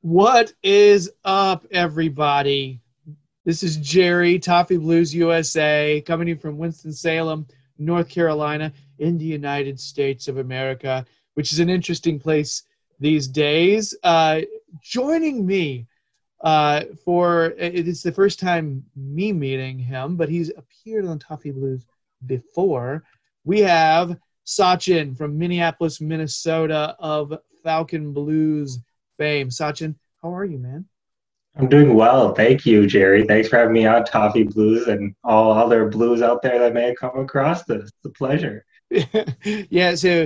What is up, everybody? This is Jerry, Toffee Blues USA, coming to you from Winston-Salem, North Carolina, in the United States of America, which is an interesting place these days. Joining me it's the first time me meeting him, but he's appeared on Toffee Blues before. We have Sachin from Minneapolis, Minnesota of Falcon Blues fame. Sachin, how are you, man? I'm doing well. Thank you, Jerry. Thanks for having me on Toffee Blues and all other blues out there that may have come across this. It's a pleasure. Yeah, so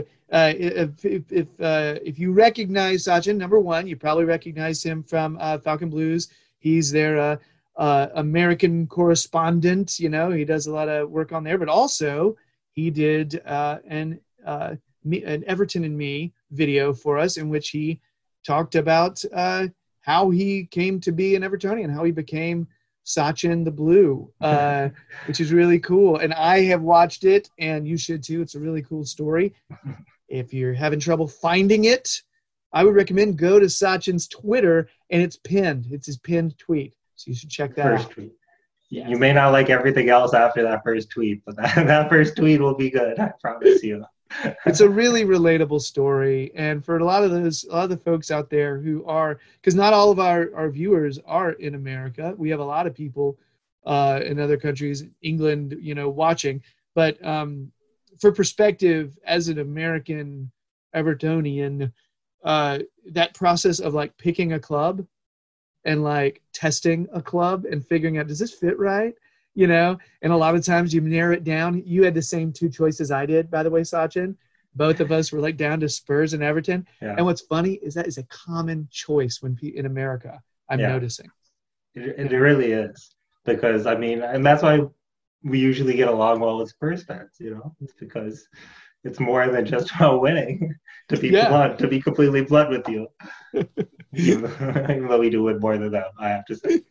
if you recognize Sachin, number one, you probably recognize him from Falcon Blues. He's their American correspondent. You know, he does a lot of work on there, but also he did an Everton and Me video for us in which he talked about how he came to be an Evertonian, how he became Sachin the Blue, which is really cool. And I have watched it, and you should too. It's a really cool story. If you're having trouble finding it, I would recommend go to Sachin's Twitter, and it's pinned. It's his pinned tweet. So you should check that out. Tweet. Yeah. You may not like everything else after that first tweet, but that first tweet will be good. I promise you. It's a really relatable story, and for a lot of the folks out there who are, because not all of our viewers are in America. We have a lot of people in other countries, England, watching. But for perspective, as an American Evertonian, that process of like picking a club and like testing a club and figuring out, does this fit right? And a lot of times you narrow it down. You had the same two choices I did, by the way, Sachin. Both of us were like down to Spurs and Everton. Yeah. And what's funny is that is a common choice in America, I'm noticing. It really is. Because, and that's why we usually get along well with Spurs fans, It's because it's more than just about winning, to be blunt, to be completely blunt with you. Even though we do win more than them, I have to say.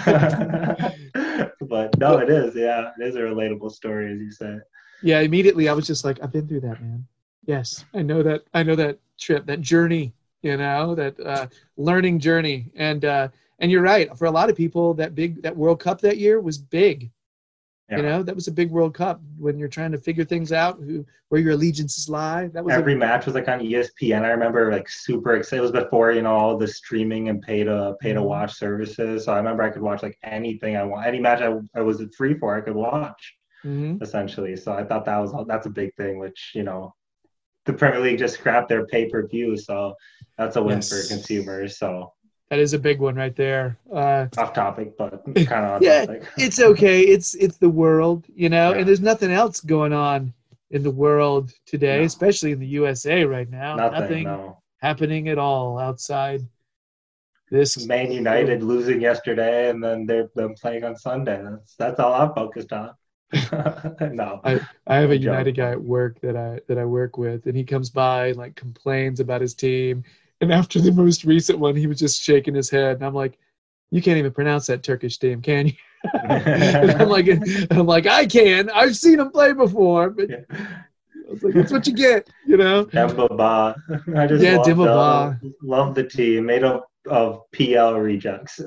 But no, it is. Yeah, it is a relatable story, as you said. Yeah, immediately I was just like, I've been through that, man. Yes, I know that trip, that journey, that learning journey. And you're right. For a lot of people, that World Cup that year was big. Yeah. That was a big World Cup when you're trying to figure things out, where your allegiances lie. That was every match was like on ESPN. I remember like super excited. It was before all the streaming and pay to watch services. So I remember I could watch like anything I want, any match I was free for, I could watch essentially. So I thought that's a big thing, which the Premier League just scrapped their pay-per-view, so that's a win for consumers. So that is a big one right there. Off topic, but kind of on topic. It's okay. It's the world, and there's nothing else going on in the world today, especially in the USA right now. Nothing happening at all outside this. Man United losing yesterday, and then they're playing on Sunday. That's all I'm focused on. No, I have a United guy at work that I work with, and he comes by and like complains about his team. And after the most recent one, he was just shaking his head, and I'm like, "You can't even pronounce that Turkish team, can you?" And I'm like, "I can. I've seen him play before." But I was like, "That's what you get, Demba Ba. I just love the team made up of PL rejects,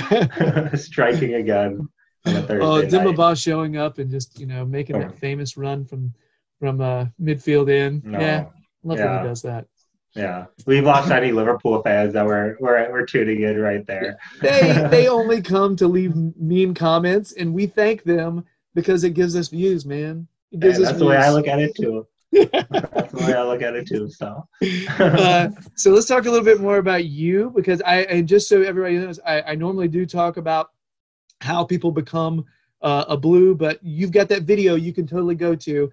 striking again. Demba Ba showing up and just making that famous run from midfield in. Love that he does that. Yeah, we've lost any Liverpool fans that we're tuning in right there. They only come to leave mean comments, and we thank them because it gives us views, man. It gives us that's views. The way I look at it too. That's the way I look at it too. So, so let's talk a little bit more about you, because I just so everybody knows, I normally do talk about how people become a Blue, but you've got that video you can totally go to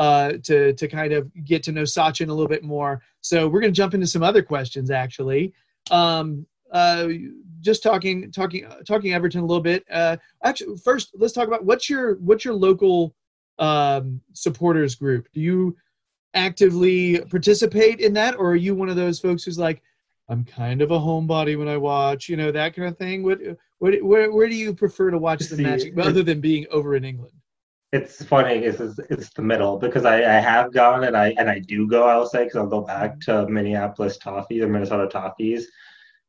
kind of get to know Sachin a little bit more. So we're going to jump into some other questions, actually. Just talking Everton a little bit. Actually, first, let's talk about what's your local supporters group. Do you actively participate in that, or are you one of those folks who's like, I'm kind of a homebody when I watch, that kind of thing? Where do you prefer to watch the match, other than being over in England? It's funny. It's the middle, because I have gone and I do go. I'll say, because I'll go back to Minneapolis Toffees or Minnesota Toffees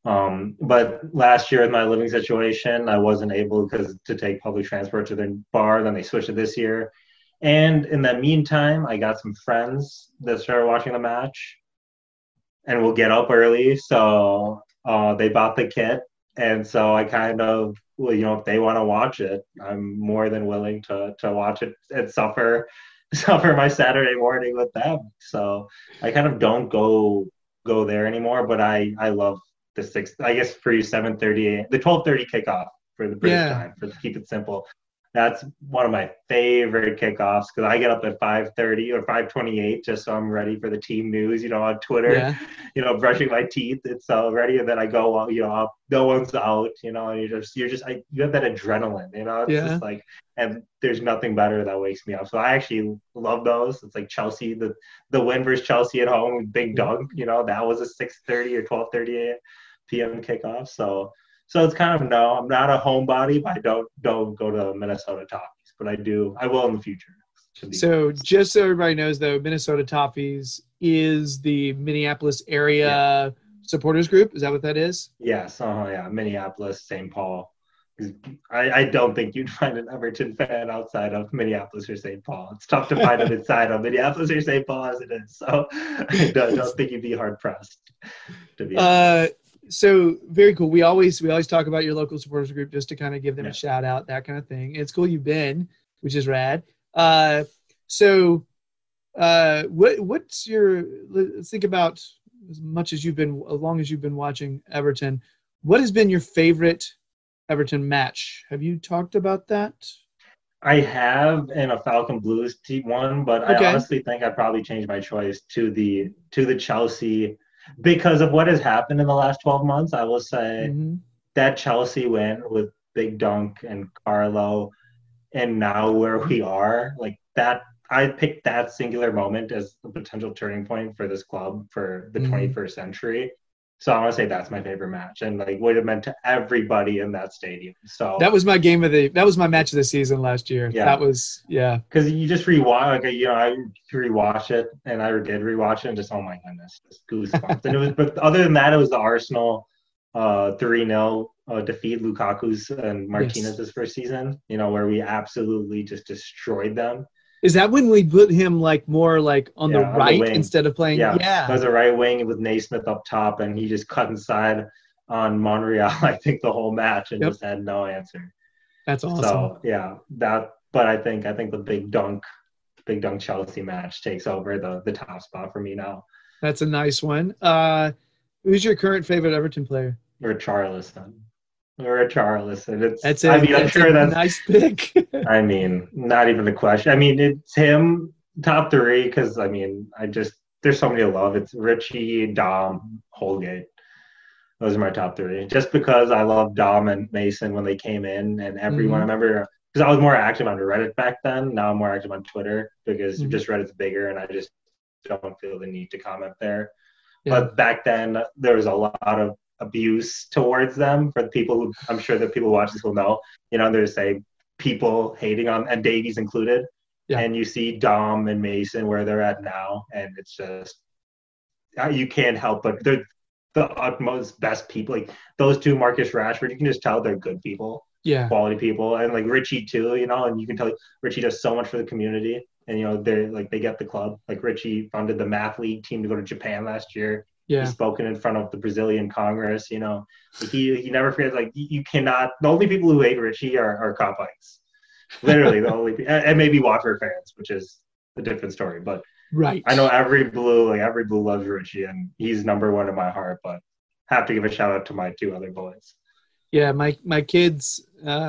But last year with my living situation, I wasn't able to take public transport to the bar. Then they switched it this year. And in the meantime, I got some friends that started watching the match and will get up early. So they bought the kit. And so I kind of, well, if they want to watch it, I'm more than willing to watch it and suffer my Saturday morning with them. So I kind of don't go there anymore, but I love the I guess for you 7:30, the 12:30 kickoff for the British time, for to keep it simple. That's one of my favorite kickoffs because I get up at 5:30 or 5:28 just so I'm ready for the team news, on Twitter, brushing my teeth. It's all ready. And then I go, no one's out, and you have that adrenaline, it's just like, and there's nothing better that wakes me up. So I actually love those. It's like Chelsea, the win versus Chelsea at home with Big Dunk, that was a 6:30 or 12:30 p.m. kickoff. So it's kind of, no, I'm not a homebody, but I don't go to Minnesota Toffees, but I will in the future. So just so everybody knows, though, Minnesota Toffees is the Minneapolis area supporters group. Is that what that is? Yes. Yeah. Minneapolis, St. Paul. I don't think you'd find an Everton fan outside of Minneapolis or St. Paul. It's tough to find them inside of Minneapolis or St. Paul as it is. So I don't think you'd be hard pressed to be honest. So very cool. We always talk about your local supporters group just to kind of give them a shout out, that kind of thing. It's cool you've been, which is rad. What's your? Let's think about as long as you've been watching Everton. What has been your favorite Everton match? Have you talked about that? I have in a Falcon Blues one, but I honestly think I'd probably change my choice to the Chelsea. Because of what has happened in the last 12 months, I will say that Chelsea win with Big Dunk and Carlo, and now where we are, like that, I picked that singular moment as a potential turning point for this club for the 21st century. So I want to say that's my favorite match, and like what it meant to everybody in that stadium. So that was my match of the season last year. Yeah. That was because you just rewatch, I rewatch it, and I did rewatch it, and just, oh my goodness, just goosebumps. And it was, but other than that, it was the Arsenal 3-0 defeat, Lukaku's and Martinez's first season. Where we absolutely just destroyed them. Is that when we put him like more like on the right instead of playing? Yeah. It was a right wing with Naismith up top, and he just cut inside on Monreal, I think, the whole match, and just had no answer. That's awesome. So but I think the Big Dunk Chelsea match takes over the top spot for me now. That's a nice one. Who's your current favorite Everton player? Richarlison. Richarlison. That's a nice pick. I mean, not even a question. I mean, it's him top three because there's so many to love. It's Richie, Dom, Holgate. Those are my top three. Just because I love Dom and Mason when they came in, and everyone. I remember because I was more active on Reddit back then. Now I'm more active on Twitter because just Reddit's bigger, and I just don't feel the need to comment there. Yeah. But back then, there was a lot of abuse towards them for the people who, I'm sure that people who watch this will know, there's people hating on, and Davies included. Yeah. And you see Dom and Mason where they're at now, and it's just, you can't help but they're the utmost best people. Like those two, Marcus Rashford, you can just tell they're good people, quality people, and like Richie too, and you can tell Richie does so much for the community, and they're like, they get the club. Like Richie funded the math league team to go to Japan last year. He's spoken in front of the Brazilian Congress, he never forgets, like you cannot, the only people who hate Richie are Copites. Literally the only, and maybe Watford fans, which is a different story, but I know every blue loves Richie, and he's number one in my heart, but have to give a shout out to my two other boys. Yeah, my kids,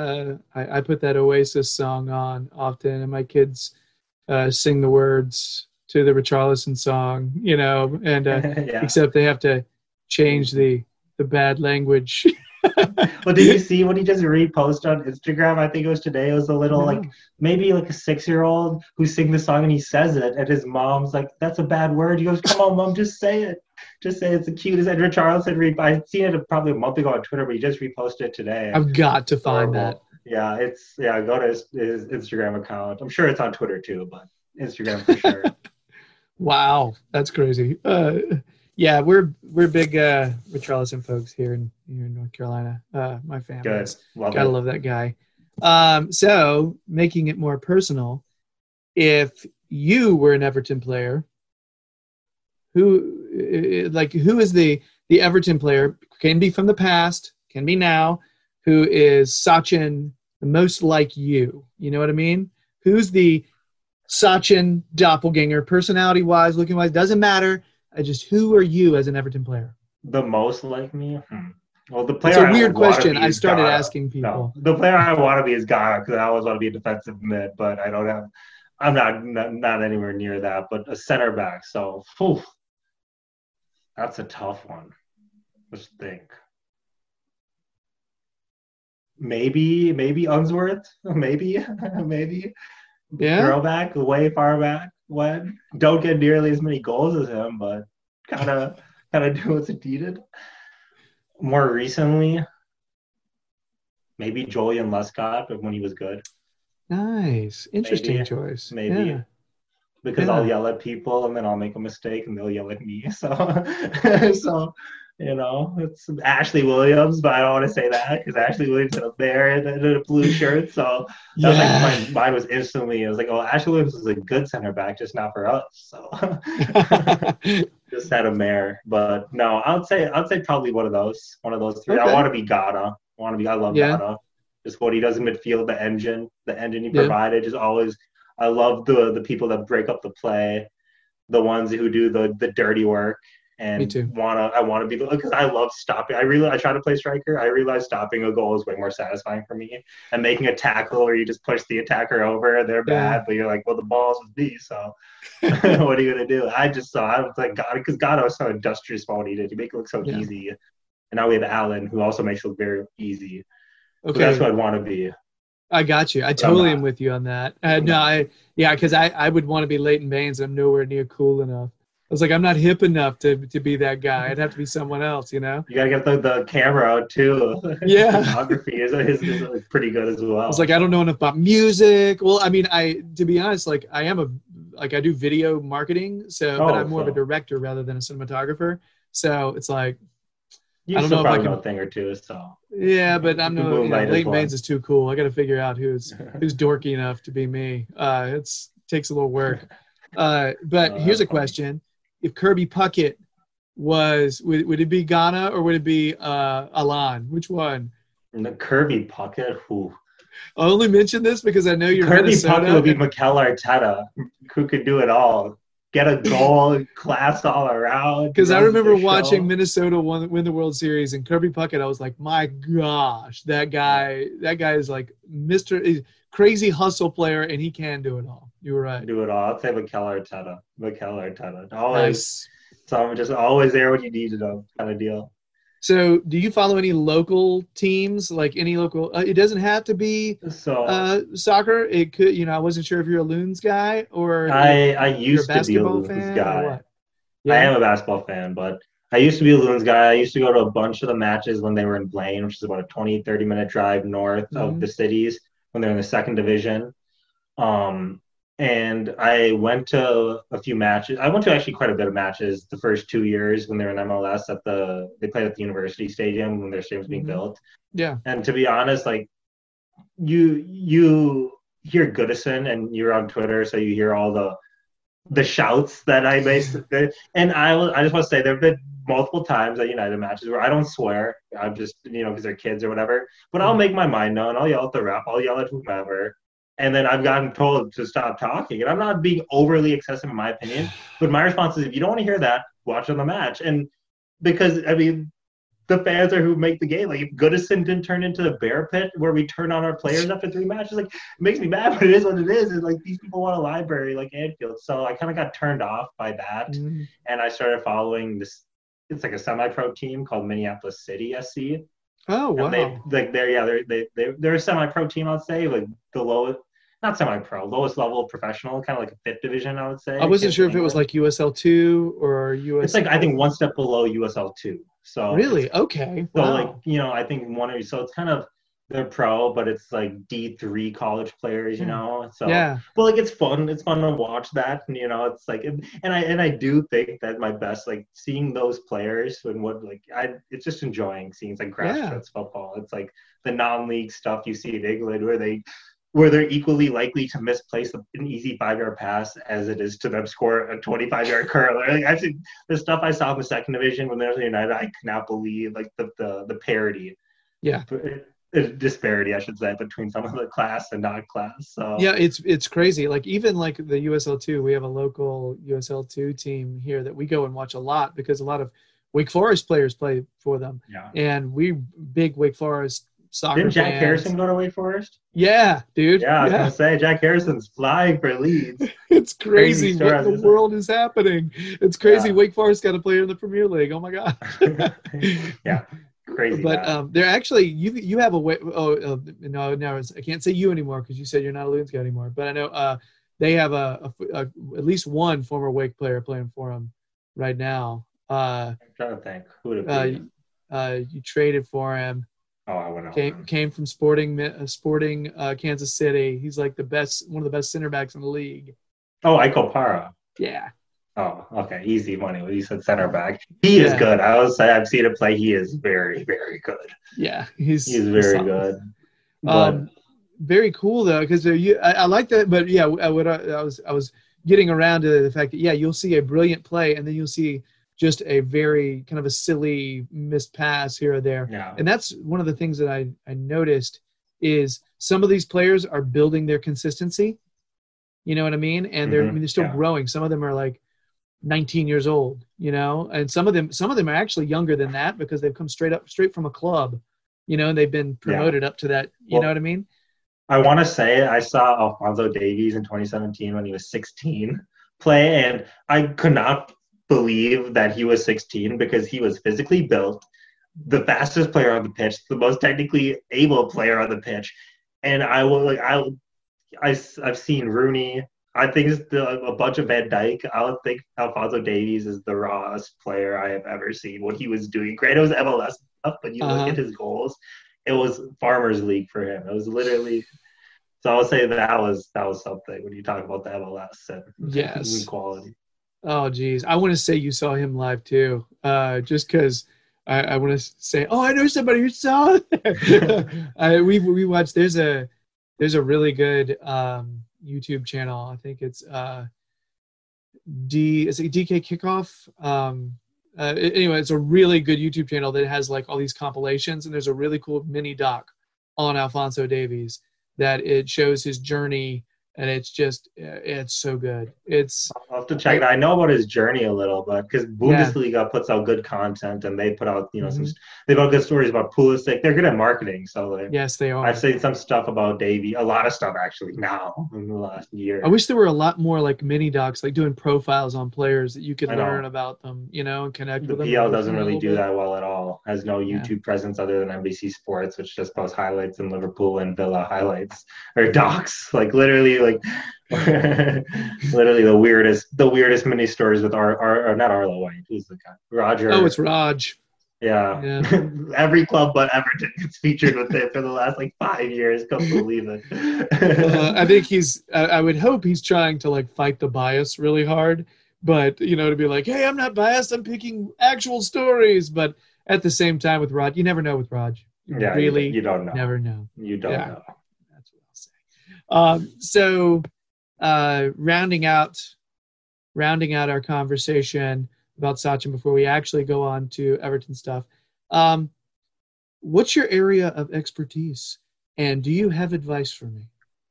I put that Oasis song on often, and my kids sing the words to the Richarlison song, and except they have to change the bad language. Well, did you see what he just reposted on Instagram? I think it was today. It was a little maybe like a 6-year-old who sing the song, and he says it, and his mom's like, "That's a bad word." He goes, "Come on, mom, just say it. Just say it's the cutest." And Richarlison, I'd seen it probably a month ago on Twitter, but he just reposted it today. I've got to find that. Yeah, go to his Instagram account. I'm sure it's on Twitter too, but Instagram for sure. Wow, that's crazy. Yeah, we're big Richarlison folks here in North Carolina. My Good. family's Love gotta it. love that guy. So making it more personal, if you were an Everton player, who is the Everton player, can be from the past, can be now, who is Sachin the most like you? You know what I mean? Who's the Sachin doppelganger, personality wise, looking wise, doesn't matter. Who are you as an Everton player? The most like me? Well, the It's player a I weird want to question. be I is started Ghana. asking No, people. the player I want to be is Ghana because I always want to be a defensive mid, but I don't have. I'm not anywhere near that. But a center back, so that's a tough one. Let's think. Maybe Unsworth. Maybe maybe Yeah? throwback, way far back. When don't get nearly as many goals as him, but kind of do what's needed. More recently, maybe Julian Lescott, but when he was good. Nice. Interesting Maybe, choice. maybe Yeah. because I'll Yeah. yell at people and then I'll make a mistake and they'll yell at me. So, so it's Ashley Williams, but I don't want to say that because Ashley Williams is up there in a blue shirt. So that was like my Yeah. mind was instantly. I was like, oh, Ashley Williams is a good center back, just not for us. So just had a mare, but no, I'd say probably one of those three. I Okay. want to be Ghana. I love Yeah. Ghana. Just what he does in midfield, the engine he Yeah. provided, just always. I love the people that break up the play, the ones who do the dirty work, Me and too. I want to be because I love stopping. I try to play striker. I realize stopping a goal is way more satisfying for me, and making a tackle where you just push the attacker over, they're Yeah. bad, but you're like, well, the ball's with me, so what are you gonna do? I was like, God, because God was so industrious what he did. He make it look so Yeah. easy, and now we have Allen, who also makes it look very easy. So that's Okay. what I'd want to be, I got you. I but I'm totally am not. with you on that. I'm No, not. because I would want to be Leighton Baines. I'm nowhere near cool enough. I was like, I'm not hip enough to be that guy. I'd have to be someone else, you know? You gotta get the camera out too. Yeah. Photography is pretty good as Was well. like, I don't know So enough about music. Well, I mean, to be honest, like I do video marketing, but I'm more of a so director rather than a cinematographer. So it's like, I you don't know still if I probably know can, a thing or two. So yeah, but I'm no, Moonlight is Leighton one. Baines is too cool. I got to figure out who's dorky enough to be me. Takes a little work. But Oh, here's that's a funny. question. If Kirby Puckett would it be Ghana or would it be Alan? Which one? And the Kirby Puckett, who I only mention this because I know you're Kirby Puckett would Minnesota, be and Mikel Arteta, who could do it all. Get a goal, class all around, because I runs remember the watching show. Minnesota win the World Series and Kirby Puckett, I was like, my gosh, Yeah, that guy is like Mr. Crazy hustle player, and he can do it all. You were right. do it all. I'd say Mikel Arteta. Mikel Arteta. Always, Nice. so I'm just always there when you needed them, kind of deal. So, do you follow any local teams? Like any local? It doesn't have to be So soccer. It could, I wasn't sure if you're a Loons guy or if I you're a used to be a basketball Loons fan or guy. what. I Yeah. am a basketball fan, but I used to be a Loons guy. I used to go to a bunch of the matches when they were in Blaine, which is about a 20, 30-minute drive north of Mm-hmm. the cities when they're in the second division. Um, and I went to a few matches. I went to actually quite a bit of matches the first 2 years when they were in MLS they played at the University Stadium when their stadium was being Mm-hmm. built. Yeah. And to be honest, like you hear Goodison and you're on Twitter, so you hear all the shouts that I basically, and I just want to say there have been multiple times at United matches where I don't swear. I'm just because they're kids or whatever. But I'll Yeah. make my mind known. I'll yell at the ref. I'll yell at whomever. And then I've gotten told to stop talking. And I'm not being overly excessive in my opinion. But my response is, if you don't want to hear that, watch on the match. And because I mean, the fans are who make the game. Like if Goodison didn't turn into the bear pit where we turn on our players after 3 matches, like it makes me mad, but it is what it is. And like these people want a library like Anfield. So I kind of got turned off by that. Mm-hmm. And I started following this, it's like a semi-pro team called Minneapolis City SC. Oh And they wow. like they're a semi-pro team, I'd say, like the lowest, not semi-pro, lowest level of professional, kind of like a fifth division, I would I say, wasn't akin sure to if it was England. like USL 2 or It's like I USL. think one step below USL 2. So it's Really? Okay. so like Wow. I think so it's kind of they're pro, but it's like D3 college players, you Yeah. know. So, Yeah. but like it's fun. It's fun to watch that, and you know, it's like, and I do think that my best, like seeing those players and what like it's just enjoying seeing like Yeah. grassroots football. It's like the non-league stuff you see in England where they're equally likely to misplace an easy 5 yard pass as it is to them score a 25 yard curler. Like I've seen the stuff I saw in the second division when they were in United. I cannot believe like the parity, Yeah. disparity, I should say, between some of the class and not class. So Yeah, it's crazy. Like even like the USL2, we have a local USL2 team here that we go and watch a lot because a lot of Wake Forest players play for them. yeah. And we big Wake Forest soccer Didn't Jack fans. Harrison go to Wake Forest? Yeah, dude. Yeah, I was Yeah. gonna say Jack Harrison's flying for Leeds. It's crazy story, what I the was gonna world is happening. It's crazy. Yeah. Wake Forest got a player in the Premier League. Oh my god. Yeah, crazy. But they're actually you have a way. No, I can't say you anymore because you said you're not a Loon Scout anymore. But I know they have at least one former Wake player playing for them right now. I'm trying to think who would it be. You traded for him. Oh, I went out. Came from Sporting Kansas City. He's like one of the best center backs in the league. Oh, Ike Para. Yeah. Oh, okay, easy money. When you said center back, he is good. I will say I've seen him play. He is very, very good. Yeah, he's very good. But, very cool though, because I like that. But yeah, I was getting around to the fact that you'll see a brilliant play, and then you'll see just a very kind of a silly missed pass here or there. Yeah. And that's one of the things that I noticed is some of these players are building their consistency. You know what I mean? And they're still growing. Some of them are like 19 years old, you know, and some of them are actually younger than that because they've come straight from a club, you know, and they've been promoted up to that. You know what I mean? I want to say I saw Alphonso Davies in 2017 when he was 16 play, and I could not believe that he was 16 because he was physically built, the fastest player on the pitch, the most technically able player on the pitch. And I've seen Rooney. I think a bunch of Van Dijk. I would think Alphonso Davies is the rawest player I have ever seen. What he was doing, great. It was MLS stuff, but you look at his goals, it was Farmers League for him. It was literally. So I would say that was something when you talk about the MLS and quality. Oh, geez. I want to say you saw him live, too, just because I want to say, I know somebody who saw it. We watched – there's a really good YouTube channel. I think it's DK Kickoff? Anyway, it's a really good YouTube channel that has, like, all these compilations, and there's a really cool mini doc on Alphonso Davies that it shows his journey. And it's just, it's so good. I'll have to check it. I know about his journey a little, but because Bundesliga puts out good content and they put out, they put out good stories about Pulisic. They're good at marketing. So yes, they are. I've seen some stuff about Davey, a lot of stuff actually now in the last year. I wish there were a lot more like mini docs, like doing profiles on players that you could learn about them, and connect with them. The PL doesn't really do that well at all. Has no YouTube presence other than NBC Sports, which just posts highlights in Liverpool and Villa highlights or docs, like literally. Like literally the weirdest mini stories with or not Arlo White. Who's the guy? Roger. Oh, it's Raj. Yeah. Every club but Everton gets featured with it for the last 5 years. Can't believe it. I think I would hope he's trying to fight the bias really hard, but to be like, hey, I'm not biased. I'm picking actual stories. But at the same time with Raj, you never know with Raj. You don't know. Never know. You don't know. That's what I'll say. So rounding out our conversation about Sachin before we actually go on to Everton stuff. What's your area of expertise, and do you have advice for me?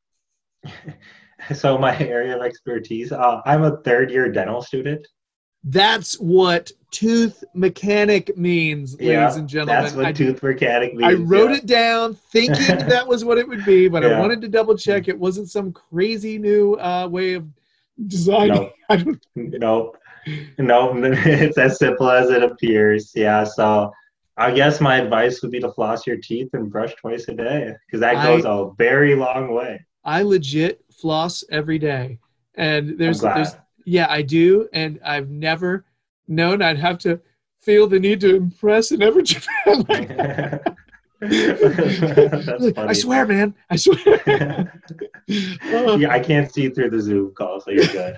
So my area of expertise, I'm a third-year dental student. That's what tooth mechanic means, ladies and gentlemen. That's what tooth mechanic means. I wrote it down thinking that was what it would be, but I wanted to double check it wasn't some crazy new way of designing. Nope. No, it's as simple as it appears. Yeah, so I guess my advice would be to floss your teeth and brush twice a day because that goes a very long way. I legit floss every day. And there's yeah, I do. And I've never known I'd have to feel the need to impress an Everton fan like that. That's funny. I swear, man. I swear. Yeah, I can't see through the Zoom call, so you're good.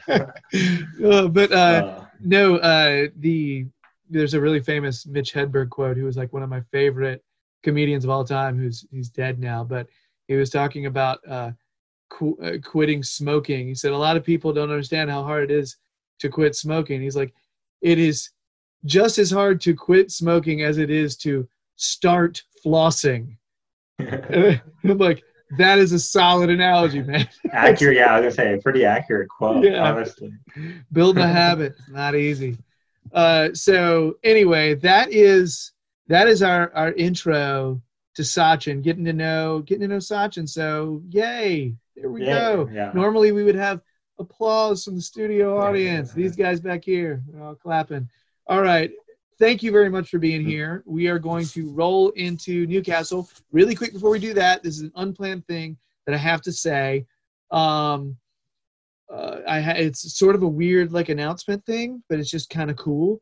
There's a really famous Mitch Hedberg quote, who was like one of my favorite comedians of all time, he's dead now, but he was talking about quitting smoking. He said a lot of people don't understand how hard it is to quit smoking. He's like, it is just as hard to quit smoking as it is to start flossing. And I'm like, that is a solid analogy, man. Accurate, yeah, I was gonna say a pretty accurate quote, honestly. Building a habit, not easy. So anyway, that is our intro to Sachin, getting to know Sachin. So yay, there we go. Yeah. Normally we would have applause from the studio audience. These guys back here, they're all clapping. All right. Thank you very much for being here. We are going to roll into Newcastle really quick. Before we do that, this is an unplanned thing that I have to say. It's sort of a weird announcement thing, but it's just kind of cool.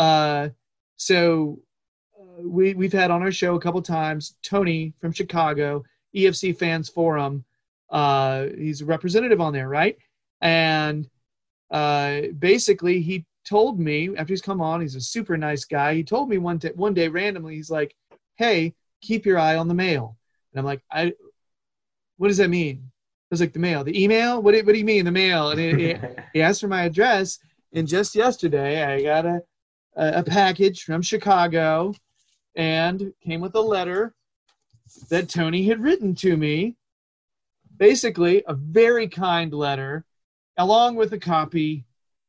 We've had on our show a couple times Tony from Chicago, EFC Fans Forum. He's a representative on there, right? And basically he told me, after he's come on, he's a super nice guy. He told me one day randomly, he's like, hey, keep your eye on the mail. And I'm like, what does that mean? I was like, the mail, the email? What do you mean, the mail? And he asked for my address. And just yesterday, I got a package from Chicago, and came with a letter that Tony had written to me. Basically, a very kind letter, along with a copy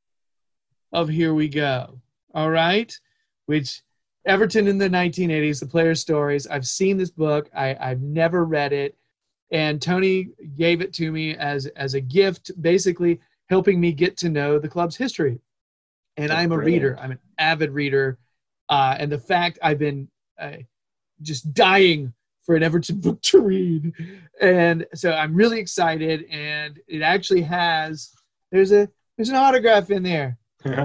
of Here We Go. All right? Which, Everton in the 1980s, the players' stories. I've seen this book. I've never read it. And Tony gave it to me as a gift, basically helping me get to know the club's history. And I'm a reader. I'm an avid reader. And the fact I've been just dying for an Everton book to read. And so I'm really excited. And it actually there's an autograph in there.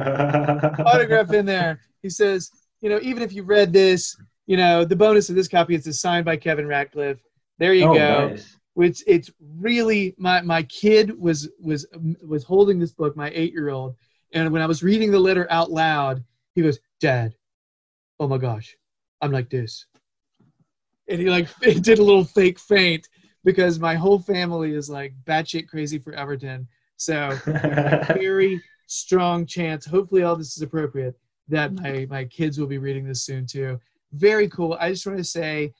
Autograph in there. He says, even if you read this, the bonus of this copy is it's signed by Kevin Ratcliffe. There you go. Nice. Which it's really my kid was holding this book, my 8-year-old, and when I was reading the letter out loud, he goes, Dad, oh my gosh, I'm like this. And he did a little fake faint because my whole family is batshit crazy for Everton. So very strong chance, hopefully all this is appropriate, that my kids will be reading this soon too. Very cool. I just want to say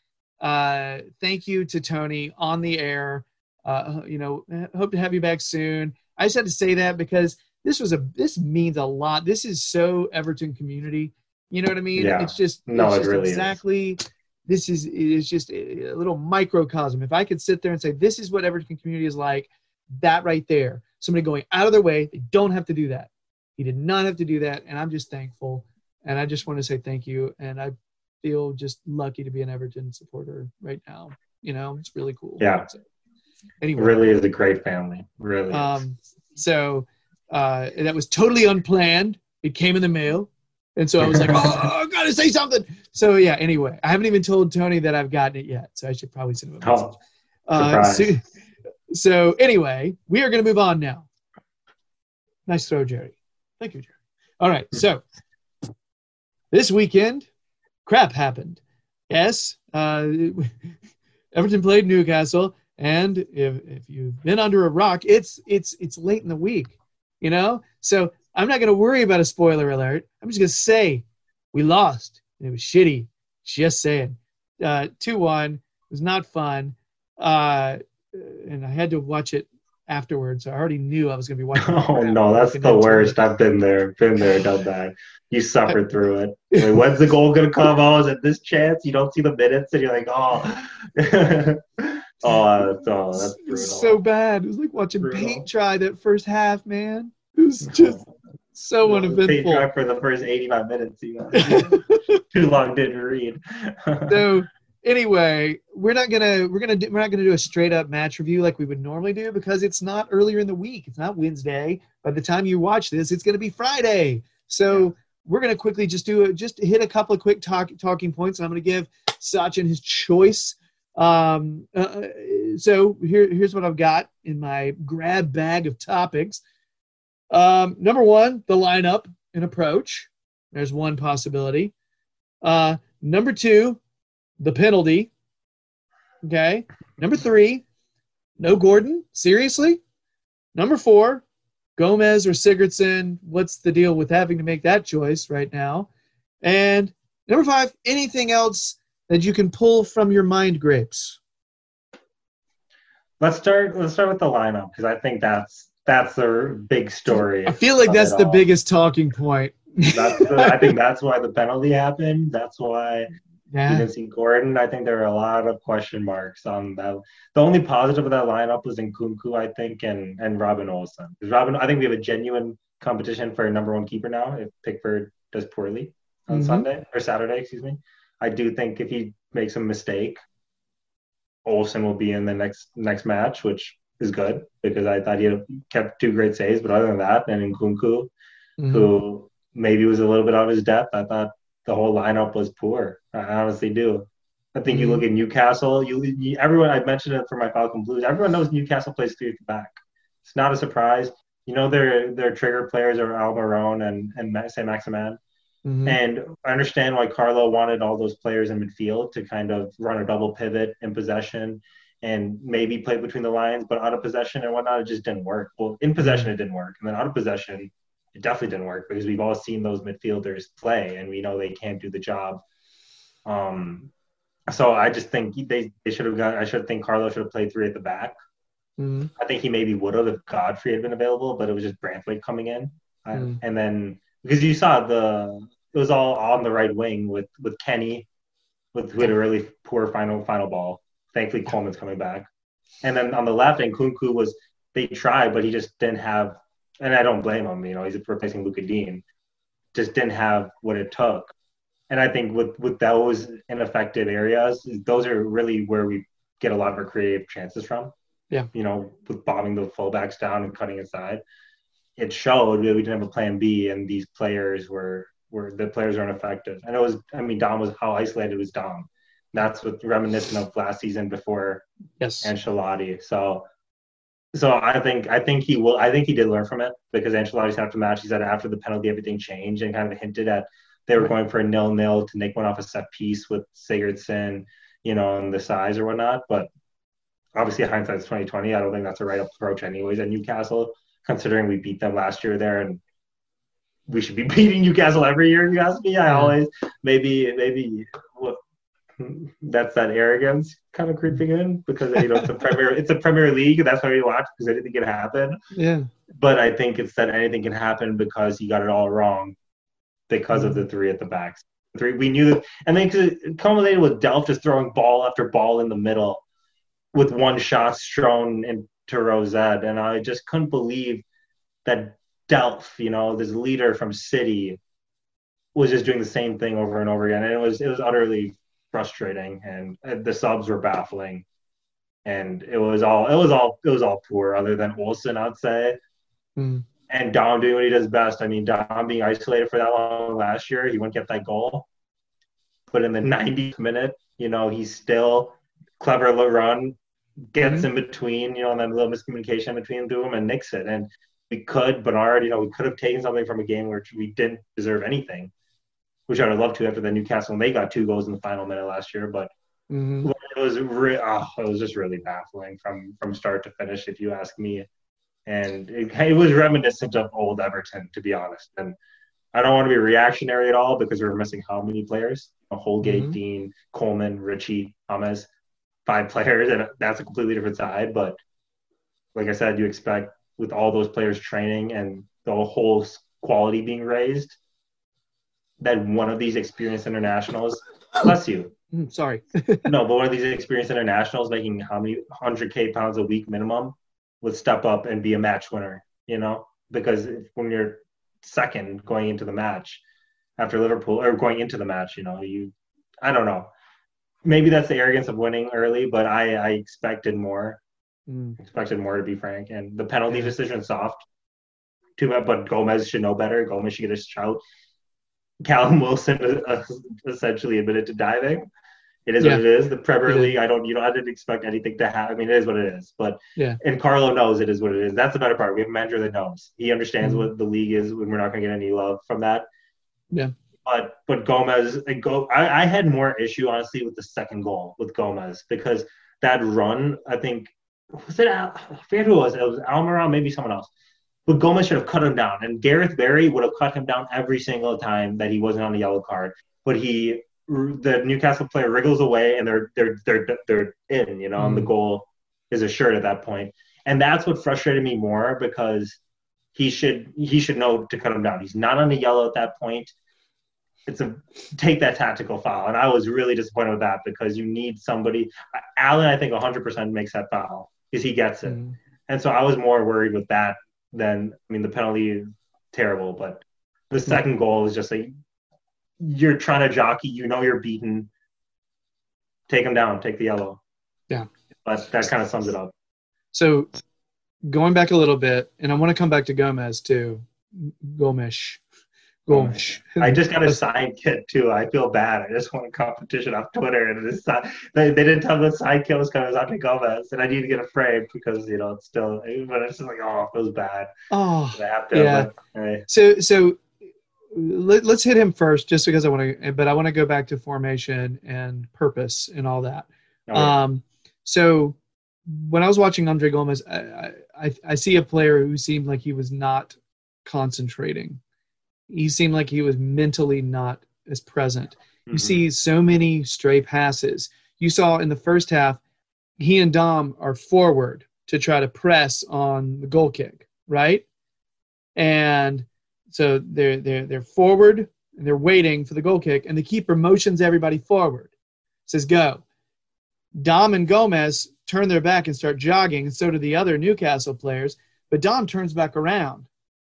thank you to Tony on the air. Hope to have you back soon. I just had to say that because this means a lot. This is so Everton community. You know what I mean? Yeah. It's just really exactly is. This is just a little microcosm. If I could sit there and say, this is what Everton community is like, that right there, somebody going out of their way, they don't have to do that. He did not have to do that. And I'm just thankful. And I just want to say thank you. And I feel just lucky to be an Everton supporter right now. It's really cool. Yeah. So, anyway. It really is a great family. Really is. So that was totally unplanned. It came in the mail. And so I was like, I got to say something. So yeah, anyway, I haven't even told Tony that I've gotten it yet. So I should probably send him a message. So anyway, we are going to move on now. Nice throw, Jerry. Thank you, Jerry. All right. So this weekend, crap happened. Yes. Everton played Newcastle. And if you've been under a rock, it's late in the week, So I'm not going to worry about a spoiler alert. I'm just going to say we lost. And it was shitty. Just saying. 2-1. It was not fun. And I had to watch it afterwards. So I already knew I was going to be watching it. Oh, no, that's the worst. I've been there, done that. You suffered through it. Like, when's the goal going to come? Oh, is it this chance? You don't see the minutes and you're like, oh. That's brutal. It's so bad. It was like watching paint dry that first half, man. It was just so uneventful. Paint dry for the first 85 minutes. Too long, didn't read. So anyway, we're not gonna do a straight up match review like we would normally do because it's not earlier in the week. It's not Wednesday. By the time you watch this, it's gonna be Friday. So we're going to quickly just hit a couple of quick talking points, and I'm going to give Sachin his choice. So here's what I've got in my grab bag of topics. Number one, the lineup and approach. There's one possibility. Number two, the penalty. Okay. Number three, no Gordon. Seriously? Number four, Gomez or Sigurdsson. What's the deal with having to make that choice right now? And number five, anything else that you can pull from your mind grapes? Let's start with the lineup, because I think that's the big story. I feel like that's the biggest talking point. I think that's why the penalty happened. That's why you didn't see Gordon. I think there are a lot of question marks on that. The only positive of that lineup was Nkunku, I think, and Robin Olsen. Because I think we have a genuine competition for a number one keeper now if Pickford does poorly on Saturday, excuse me. I do think if he makes a mistake, Olsen will be in the next match, which is good because I thought he had kept 2 great saves. But other than that, and Nkunku, who maybe was a little bit out of his depth, I thought the whole lineup was poor. I honestly do. I think you look at Newcastle. Everyone, I mentioned it for my Falcon Blues. Everyone knows Newcastle plays 3 at the back. It's not a surprise. You know their trigger players are Almiron and Saint-Maximin. And I understand why Carlo wanted all those players in midfield to kind of run a double pivot in possession and maybe play between the lines, but out of possession and whatnot, it just didn't work. Well, in possession, it didn't work. And then out of possession, it definitely didn't work because we've all seen those midfielders play and we know they can't do the job. So I just think they should have I should think Carlo should have played 3 at the back. I think he maybe would have if Godfrey had been available, but it was just Branthwaite coming in. And then, because you saw it was all on the right wing with Kenny, who had a really poor final ball. Thankfully, Coleman's coming back. And then on the left, Nkunku they tried, but he just didn't have, and I don't blame him, he's replacing Luka Dean, just didn't have what it took. And I think with those ineffective areas, those are really where we get a lot of our creative chances from. Yeah. With bombing the fullbacks down and cutting inside. It showed that we didn't have a plan B, and these players were ineffective. And Dom was, how isolated was Dom? That's what reminiscent of last season before Ancelotti. So I think he did learn from it, because Ancelotti's after the match, he said after the penalty everything changed and kind of hinted at they were going for a 0-0 to nick one off a set piece with Sigurdsson, and the size or whatnot. But obviously hindsight's 2020. I don't think that's the right approach anyways at Newcastle, considering we beat them last year there, and we should be beating Newcastle every year. You ask me, I always maybe that's that arrogance kind of creeping in, because it's a Premier League, and that's why we watch, because anything can happen. Yeah. But I think it's that anything can happen because he got it all wrong because of the 3 at the back. We knew that, and then it culminated with Delph just throwing ball after ball in the middle with one shot thrown into Rosette, and I just couldn't believe that Delph, this leader from City, was just doing the same thing over and over again, and it was utterly frustrating, and the subs were baffling, and it was all poor, other than Olsen, I'd say, and Dom doing what he does best. Dom being isolated for that long last year, he wouldn't get that goal, but in the 90th minute, he's still clever little run, gets in between, and then a little miscommunication between them and nicks it. And we could have taken something from a game where we didn't deserve anything, which I would love to after the Newcastle, and they got 2 goals in the final minute last year. But it was just really baffling from start to finish, if you ask me. And it was reminiscent of old Everton, to be honest. And I don't want to be reactionary at all, because we're missing how many players? Holgate, Dean, Coleman, Richie, James, 5 players, and that's a completely different side. But like I said, you expect, with all those players training and the whole quality being raised, that one of these experienced internationals, bless you. Sorry. No, but one of these experienced internationals making how many £100,000 a week minimum would step up and be a match winner, because when you're second going into the match after Liverpool, or going into the match, I don't know. Maybe that's the arrogance of winning early, but I expected more. Expected more, to be frank. And the penalty decision soft. Too bad, but Gomez should know better. Gomez should get a shout. Callum Wilson essentially admitted to diving. It is what Yeah, it is. The Premier he League, did. I didn't expect anything to happen. I mean, it is what it is. But Yeah. and Carlo knows it is what it is. That's the better part. We have a manager that knows. He understands Mhm. what the league is, when we're not going to get any love from that. Yeah. But Gomez, I had more issue honestly with the second goal with Gomez, because that run, I think, was it? I forget who it was. It was Almiron, maybe someone else. But Gomez should have cut him down, and Gareth Barry would have cut him down every single time that he wasn't on the yellow card. But the Newcastle player wriggles away, and they're in, and the Mhm. goal is assured at that point. And that's what frustrated me more, because he should know to cut him down. He's not on the yellow at that point. It's a take that tactical foul, and I was really disappointed with that, because you need somebody. Allen, I think 100% makes that foul because he gets it, Mhm. and so I was more worried with that than, I mean, the penalty is terrible, but the Yeah. second goal is just like, you're trying to jockey, you're beaten, take him down, take the yellow. Yeah. But that kind of sums it up. So going back a little bit, and I want to come back to Gomez too. Gomes. Gomes. I just got a That's- side kit too. I feel bad. I just won a competition off Twitter, and they didn't tell me what side kit was coming. It was Andre Gomez, and I need to get a frame because it's still. But it's just like, oh, it feels bad. oh, I have to. yeah. But, hey. So let's hit him first, just because but I want to go back to formation and purpose and all that. Oh, yeah. So when I was watching Andre Gomez, I see a player who seemed like he was not concentrating. He seemed like he was mentally not as present. You see so many stray passes. You saw in the first half, he and Dom are forward to try to press on the goal kick, right? And so they're forward and they're waiting for the goal kick, and the keeper motions everybody forward, says go. Dom and Gomez turn their back and start jogging, and so do the other Newcastle players, but Dom turns back around.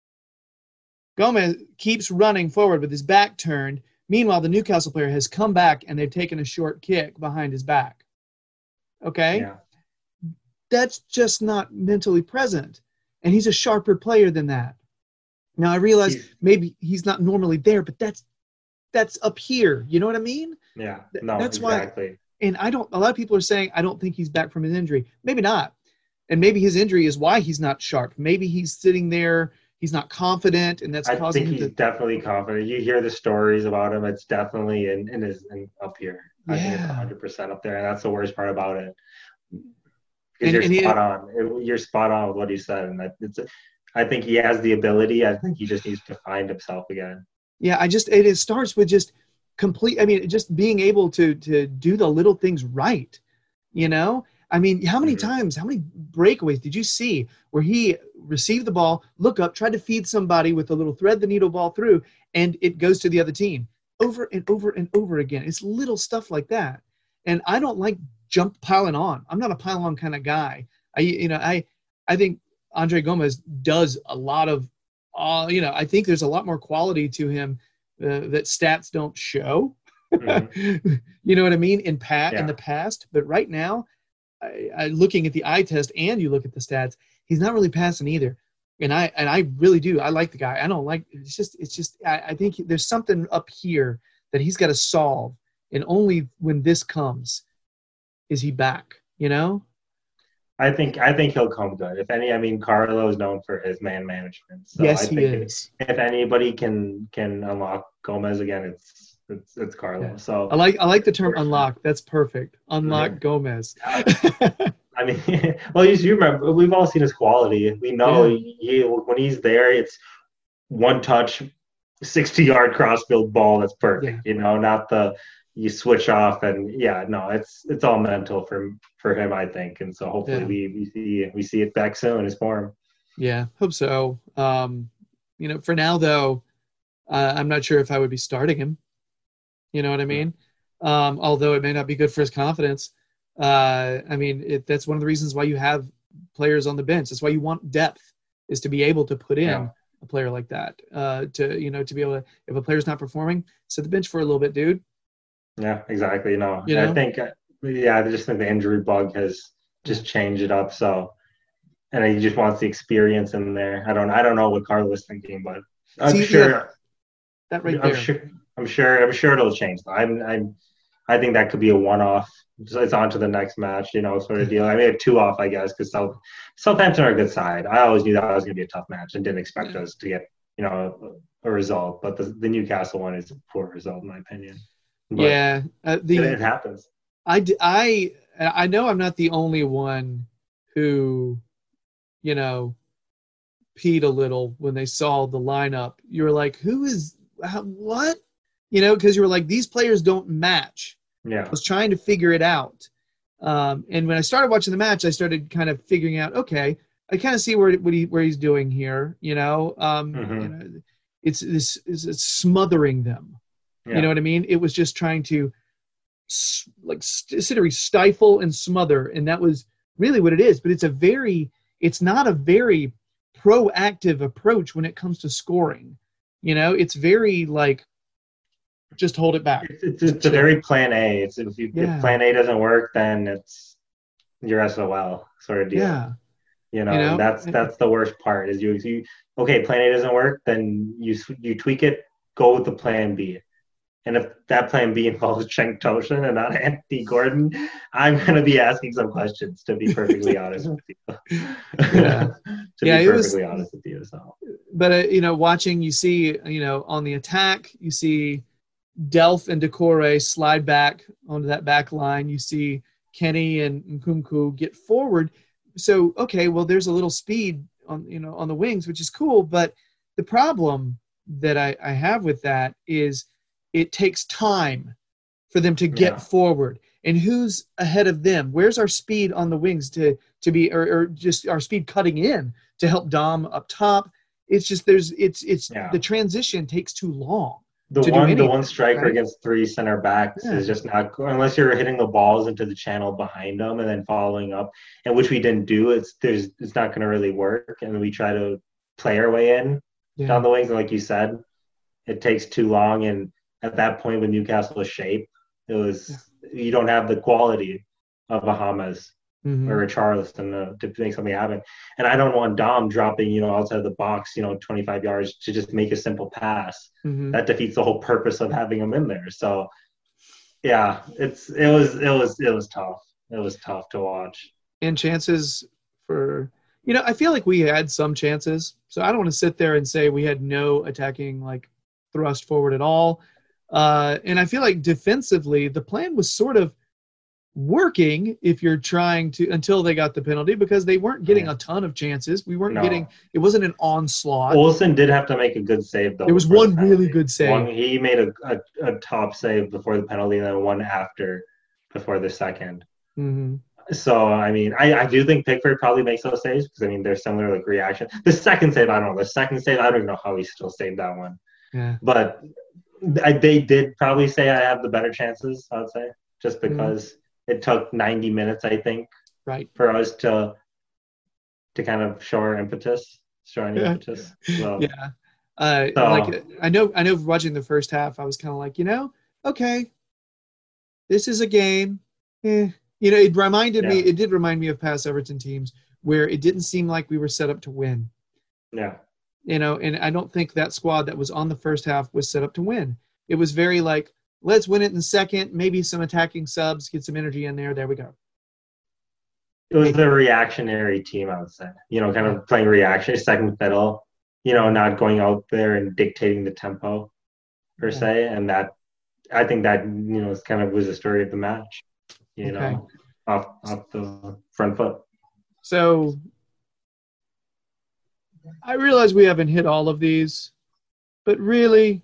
Gomez keeps running forward with his back turned. Meanwhile, the Newcastle player has come back and they've taken a short kick behind his back. Okay? Yeah. That's just not mentally present. And he's a sharper player than that. Now, I realize maybe he's not normally there, but that's up here. You know what I mean? Yeah. No, That's exactly. why. And a lot of people are saying, I don't think he's back from his injury. Maybe not. And maybe his injury is why he's not sharp. Maybe he's sitting there, he's not confident, and that's I causing think him he's definitely confident. You hear the stories about him; it's definitely in up here. I think it's 100% up there, and that's the worst part about it. Because you're spot on. You're spot on with what he said, and I think he has the ability. I think he just needs to find himself again. Yeah, it starts with just just being able to do the little things right. I mean, how many times, how many breakaways did you see where he received the ball, look up, tried to feed somebody with a little thread the needle ball through, and it goes to the other team over and over and over again. It's little stuff like that. And I don't like piling on. I'm not a pile on kind of guy. I think Andre Gomez does a lot of, I think there's a lot more quality to him that stats don't show. You know what I mean? In the past, but right now, looking at the eye test and you look at the stats, he's not really passing either. And I really do. I like the guy. I don't like. It's just. I think there's something up here that he's got to solve, and only when this comes is he back. I think he'll come good. If any, I mean, Carlo is known for his man management. So yes, I he think is. If anybody can unlock Gomez again, it's Carlo. Yeah. So I like the term unlock. That's perfect. Unlock Gomez. I mean, well, you remember, we've all seen his quality. We know when he's there, it's one touch, 60-yard crossfield ball that's perfect. Yeah. Not you switch off and it's all mental for him, I think. And so hopefully we see it back soon, his form. Yeah, hope so. For now though, I'm not sure if I would be starting him. You know what I mean? Although it may not be good for his confidence. That's one of the reasons why you have players on the bench. That's why you want depth, is to be able to put in a player like that. To be able to, if a player's not performing, sit the bench for a little bit, dude. Yeah, exactly. No, I think, I just think the injury bug has just changed it up. So, and he just wants the experience in there. I don't know what Carlo was thinking, but I'm sure. That right there. I'm sure it'll change. I think that could be a one-off. It's on to the next match, sort of deal. I mean, a two-off, I guess, because Southampton are a good side. I always knew that was going to be a tough match and didn't expect us to get, a result. But the Newcastle one is a poor result, in my opinion. But it happens. I know I'm not the only one who, peed a little when they saw the lineup. You were like, what? Because you were like, these players don't match. Yeah. I was trying to figure it out. And when I started watching the match, I started kind of figuring out, okay, I kind of see where he's doing here, it's smothering them. Yeah. You know what I mean? It was just trying to stifle and smother. And that was really what it is. But it's not a very proactive approach when it comes to scoring. It's very just hold it back. It's a very plan A. If plan A doesn't work, then it's your SOL sort of deal. Yeah. That's the worst part is you plan A doesn't work, then you tweak it, go with the plan B. And if that plan B involves Cenk Tosun and not Anthony Gordon, I'm going to be asking some questions, to be perfectly honest with you. Honest with you. So. But, watching, you see, on the attack, you see Delph and Decore slide back onto that back line. You see Kenny and Nkunku get forward. So, okay, well, there's a little speed on the wings, which is cool. But the problem that I have with that is it takes time for them to get forward. And who's ahead of them? Where's our speed on the wings to be, or just our speed cutting in to help Dom up top? It's just the transition takes too long. The one striker against three center backs is just not good unless you're hitting the balls into the channel behind them and then following up, and which we didn't do. It's not going to really work, and we try to play our way in down the wings. And like you said, it takes too long. And at that point, with Newcastle's shape, you don't have the quality of a James or a Charleston to make something happen. And I don't want Dom dropping, outside the box, 25 yards to just make a simple pass. That defeats the whole purpose of having him in there. So, yeah, it was tough. It was tough to watch. And chances for, I feel like we had some chances. So I don't want to sit there and say we had no attacking thrust forward at all. And I feel like defensively, the plan was sort of working if you're trying to, until they got the penalty, because they weren't getting a ton of chances. We weren't getting, it wasn't an onslaught. Olsen did have to make a good save, though. There was one really good save. He made a top save before the penalty and then one before the second. So, I mean, I do think Pickford probably makes those saves because, I mean, they're similar, reaction. The second save, I don't know. I don't even know how he still saved that one. Yeah. But they did probably say I have the better chances, I would say, just because it took 90 minutes, I think, for us to kind of show our impetus. So, I know watching the first half, I was kind of like, okay, this is a game. It did remind me of past Everton teams where it didn't seem like we were set up to win. Yeah. And I don't think that squad that was on the first half was set up to win. It was very let's win it in the second, maybe some attacking subs, get some energy in there. There we go. It was the reactionary team, I would say. Kind of playing reaction, second fiddle, not going out there and dictating the tempo per se. And that, I think that, kind of was the story of the match, off the front foot. So I realize we haven't hit all of these, but really,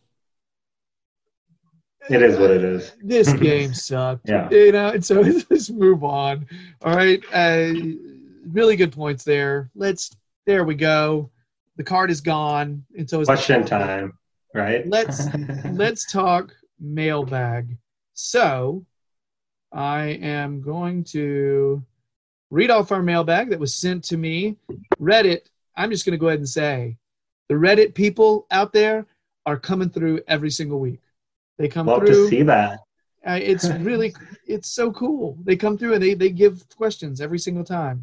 it is what it is. This game sucked. And so let's move on. All right. Really good points there. There we go. The card is gone. And so it's question time, right? Let's talk mailbag. So I am going to read off our mailbag that was sent to me. Reddit. I'm just going to go ahead and say the Reddit people out there are coming through every single week. They come Love through. Love to see that. It's so cool. They come through and they give questions every single time,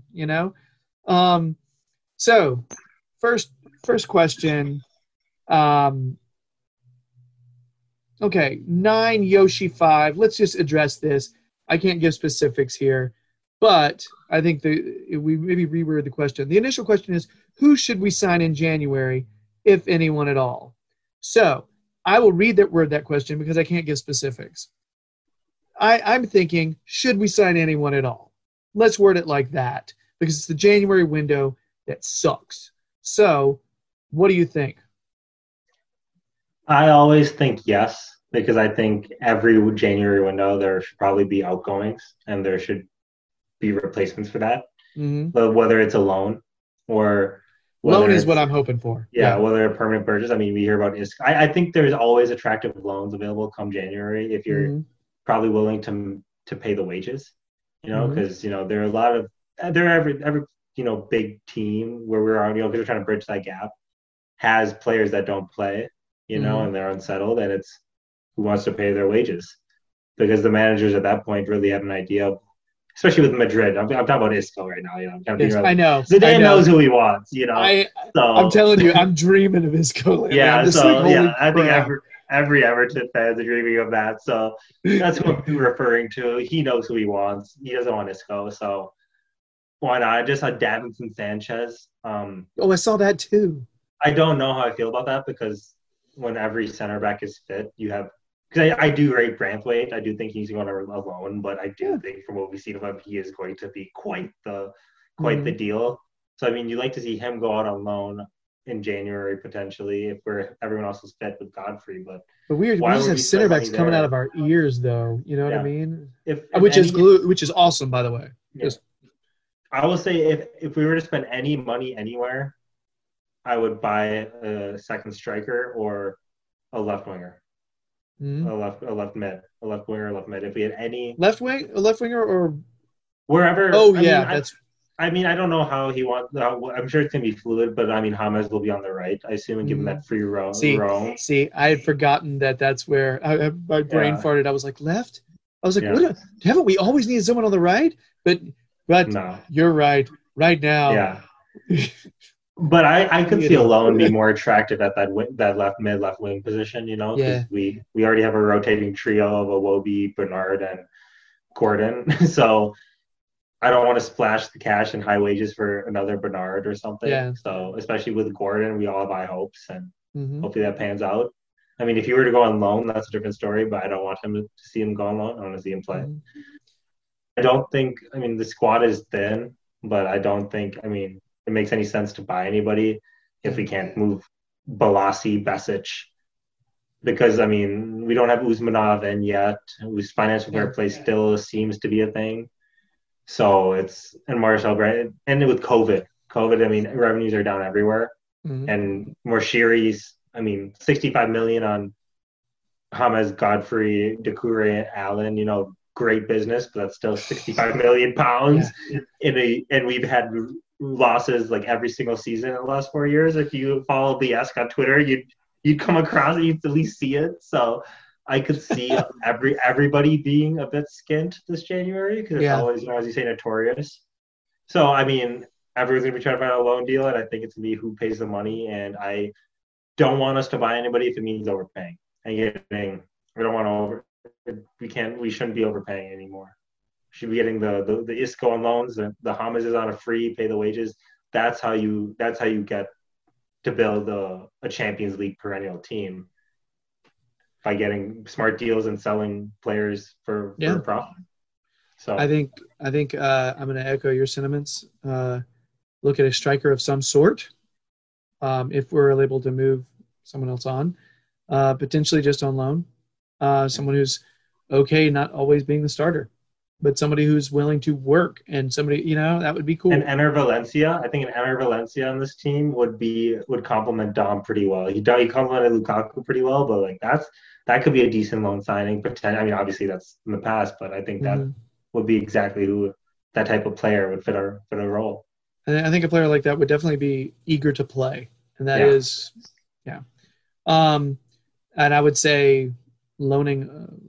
So first question. Okay, 9 Yoshi 5. Let's just address this. I can't give specifics here, but I think we maybe reword the question. The initial question is, who should we sign in January, if anyone at all? So I will word that question because I can't give specifics. I'm thinking, should we sign anyone at all? Let's word it like that because it's the January window that sucks. So what do you think? I always think yes, because I think every January window there should probably be outgoings and there should be replacements for that. Mm-hmm. But whether it's a loan or Loan whether is what it's I'm hoping for. yeah, whether a permanent purchase. I mean, we hear about Isco. I think there's always attractive loans available come January if you're Mm-hmm. probably willing to pay the wages. Mm-hmm. Because there are a lot of there are every big team where we're on because we're trying to bridge that gap has players that don't play Mm-hmm. and they're unsettled, and it's who wants to pay their wages because the managers at that point really have an idea of, especially with Madrid. I'm talking about Isco right now. I'm kind of Yes, thinking I about know. I Zidane know. knows who he wants. I'm So telling you, I'm dreaming of Isco lately. I'm yeah, just like, so holy yeah, I think crap. every Everton fans are dreaming of that. So that's who I'm referring to. He knows who he wants. He doesn't want Isco, so why not? I just had Davinson Sanchez. Oh, I saw that too. I don't know how I feel about that because when every center back is fit, you have because I do rate Branthwaite. I do think he's going to alone, but I do Yeah. think from what we've seen of him, he is going to be quite the Mm-hmm. deal. So I mean, you like to see him go out on loan in January potentially if everyone else is fit with Godfrey, but But we why just would have we spend center money backs coming out there? of our ears, though. You know what I Yeah, mean? if Which is any, which is awesome, by the way. yeah, Just I will say if we were to spend any money anywhere, I would buy a second striker or a left winger. mm-hmm. A left mid, a left winger, left mid. If we had any left winger, or wherever, oh yeah, that's I mean, I don't know how he wants. I'm sure it's gonna be fluid, but I mean, James will be on the right. I assume and give him mm-hmm. that free See, roam. I had forgotten that's where my brain Yeah, farted. I was like, left? I was like, yeah, what? Haven't we always needed someone on the right? But no, you're right. Right now, yeah. But I could see a deity. loan be more attractive at that left mid, left wing position. Yeah. Because we already have a rotating trio of Iwobi, Bernard, and Gordon. So I don't want to splash the cash and high wages for another Bernard or something. Yeah. So especially with Gordon, we all have high hopes, and Mm-hmm. hopefully that pans out. I mean, if you were to go on loan, that's a different story. But I don't want him to see him go on loan. I want to see him play. Mm-hmm. I don't think. I mean, the squad is thin, but I don't think. I mean, it makes any sense to buy anybody if we can't move Balassi, Besic, because I mean we don't have Usmanov in yet, whose financial fair play still seems to be a thing. So it's and Marcel Brand and with COVID. I mean revenues are down everywhere. Mm-hmm. And Morshiri's, I mean, 65 million on James, Godfrey, Doucouré, Allen, great business, but that's still 65 million pounds and we've had losses like every single season in the last 4 years. If you follow the Esk on Twitter, you'd come across it, you'd at least see it. So I could see everybody being a bit skint this January because it's always, as you say, notorious. So I mean, everyone's gonna be trying to find a loan deal, and I think it's gonna be who pays the money. And I don't want us to buy anybody if it means overpaying and getting. We don't want to we shouldn't be overpaying anymore. We should be getting the Isco on loans, the James is on a free, pay the wages. That's how you get to build a Champions League perennial team by getting smart deals and selling players for a profit. So I think I'm going to echo your sentiments. Look at a striker of some sort. If we're able to move someone else on, potentially just on loan, someone who's okay, not always being the starter, but somebody who's willing to work and somebody, that would be cool. And Enner Valencia, I think an Enner Valencia on this team would complement Dom pretty well. He complemented Lukaku pretty well, but like that could be a decent loan signing. I mean, obviously that's in the past, but I think that would be exactly who that type of player would fit a role. And I think a player like that would definitely be eager to play, and that is. And I would say loaning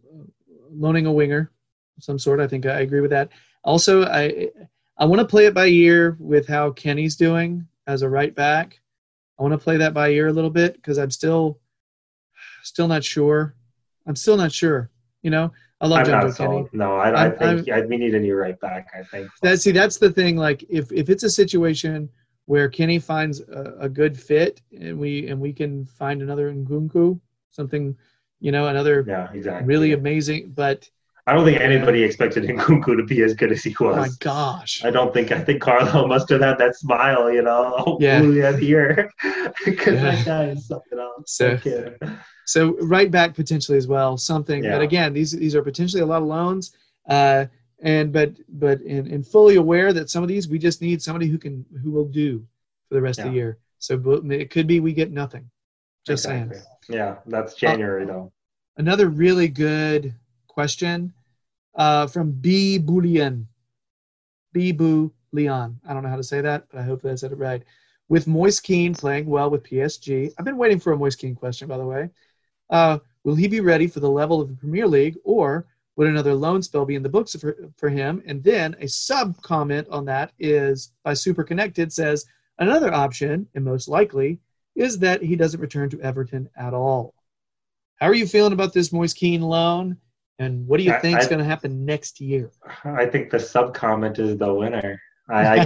a winger of some sort. I think I agree with that. Also, I want to play it by ear with how Kenny's doing as a right back. I want to play that by ear a little bit because I'm still not sure. I'm still not sure. You know, I love I'm John not Joe Kenny. sold. No, I think we need a new right back. I think That's the thing. Like if it's a situation where Kenny finds a good fit and we can find another Nkunku, something, another yeah, really exactly. amazing. But I don't think anybody expected Nkunku to be as good as he oh my was. gosh, I think Carlo must have had that smile, Oh, yeah, who do we have here? Because yeah. that guy is something else. So That kid. right back potentially as well, something. But Yeah. again, these are potentially a lot of loans. And but in fully aware that some of these we just need somebody who will do for the rest of the year. So it could be we get nothing. Just exactly. saying. Yeah, that's January though. Another really good question from B Boulian. B Boo Leon. I don't know how to say that, but I hope that I said it right. With Moise Kean playing well with PSG, I've been waiting for a Moise Kean question, by the way. Will he be ready for the level of the Premier League, or would another loan spell be in the books for him? And then a sub comment on that is by Super Connected says another option, and most likely, is that he doesn't return to Everton at all. How are you feeling about this Moise Kean loan, and what do you think is going to happen next year? I think the sub comment is the winner. I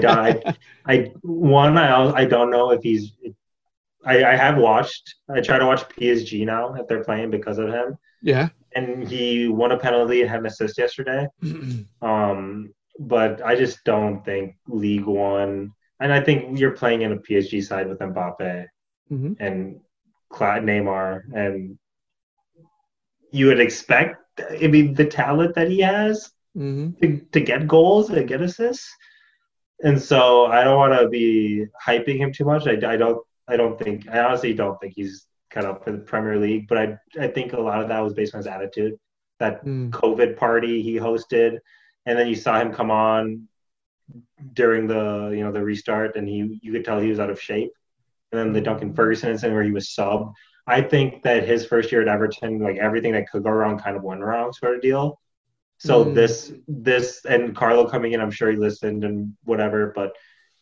don't know if he's. I have watched. I try to watch PSG now if they're playing because of him. Yeah. And he won a penalty and had an assist yesterday. But I just don't think League One. And I think you're playing in a PSG side with Mbappe and Neymar, and you would expect, the talent that he has to get goals and get assists. And so I don't want to be hyping him too much. I honestly don't think he's cut up for the Premier League, but I think a lot of that was based on his attitude. That COVID party he hosted, and then you saw him come on during the the restart, and you could tell he was out of shape. And then the Duncan Ferguson incident where he was sub. I think that his first year at Everton, like everything that could go wrong kind of went wrong, sort of deal. So this and Carlo coming in, I'm sure he listened and whatever, but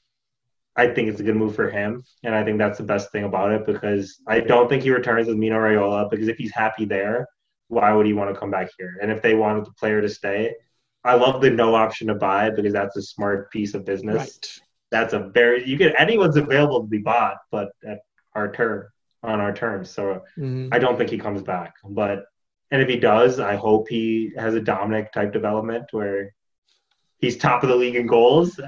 I think it's a good move for him, and I think that's the best thing about it, because I don't think he returns with Mino Raiola, because if he's happy there, why would he want to come back here? And if they wanted the player to stay, I love the no option to buy, because that's a smart piece of business. Right. That's anyone's available to be bought, but at our on our terms. So I don't think he comes back. And if he does, I hope he has a Dominic type development where he's top of the league in goals,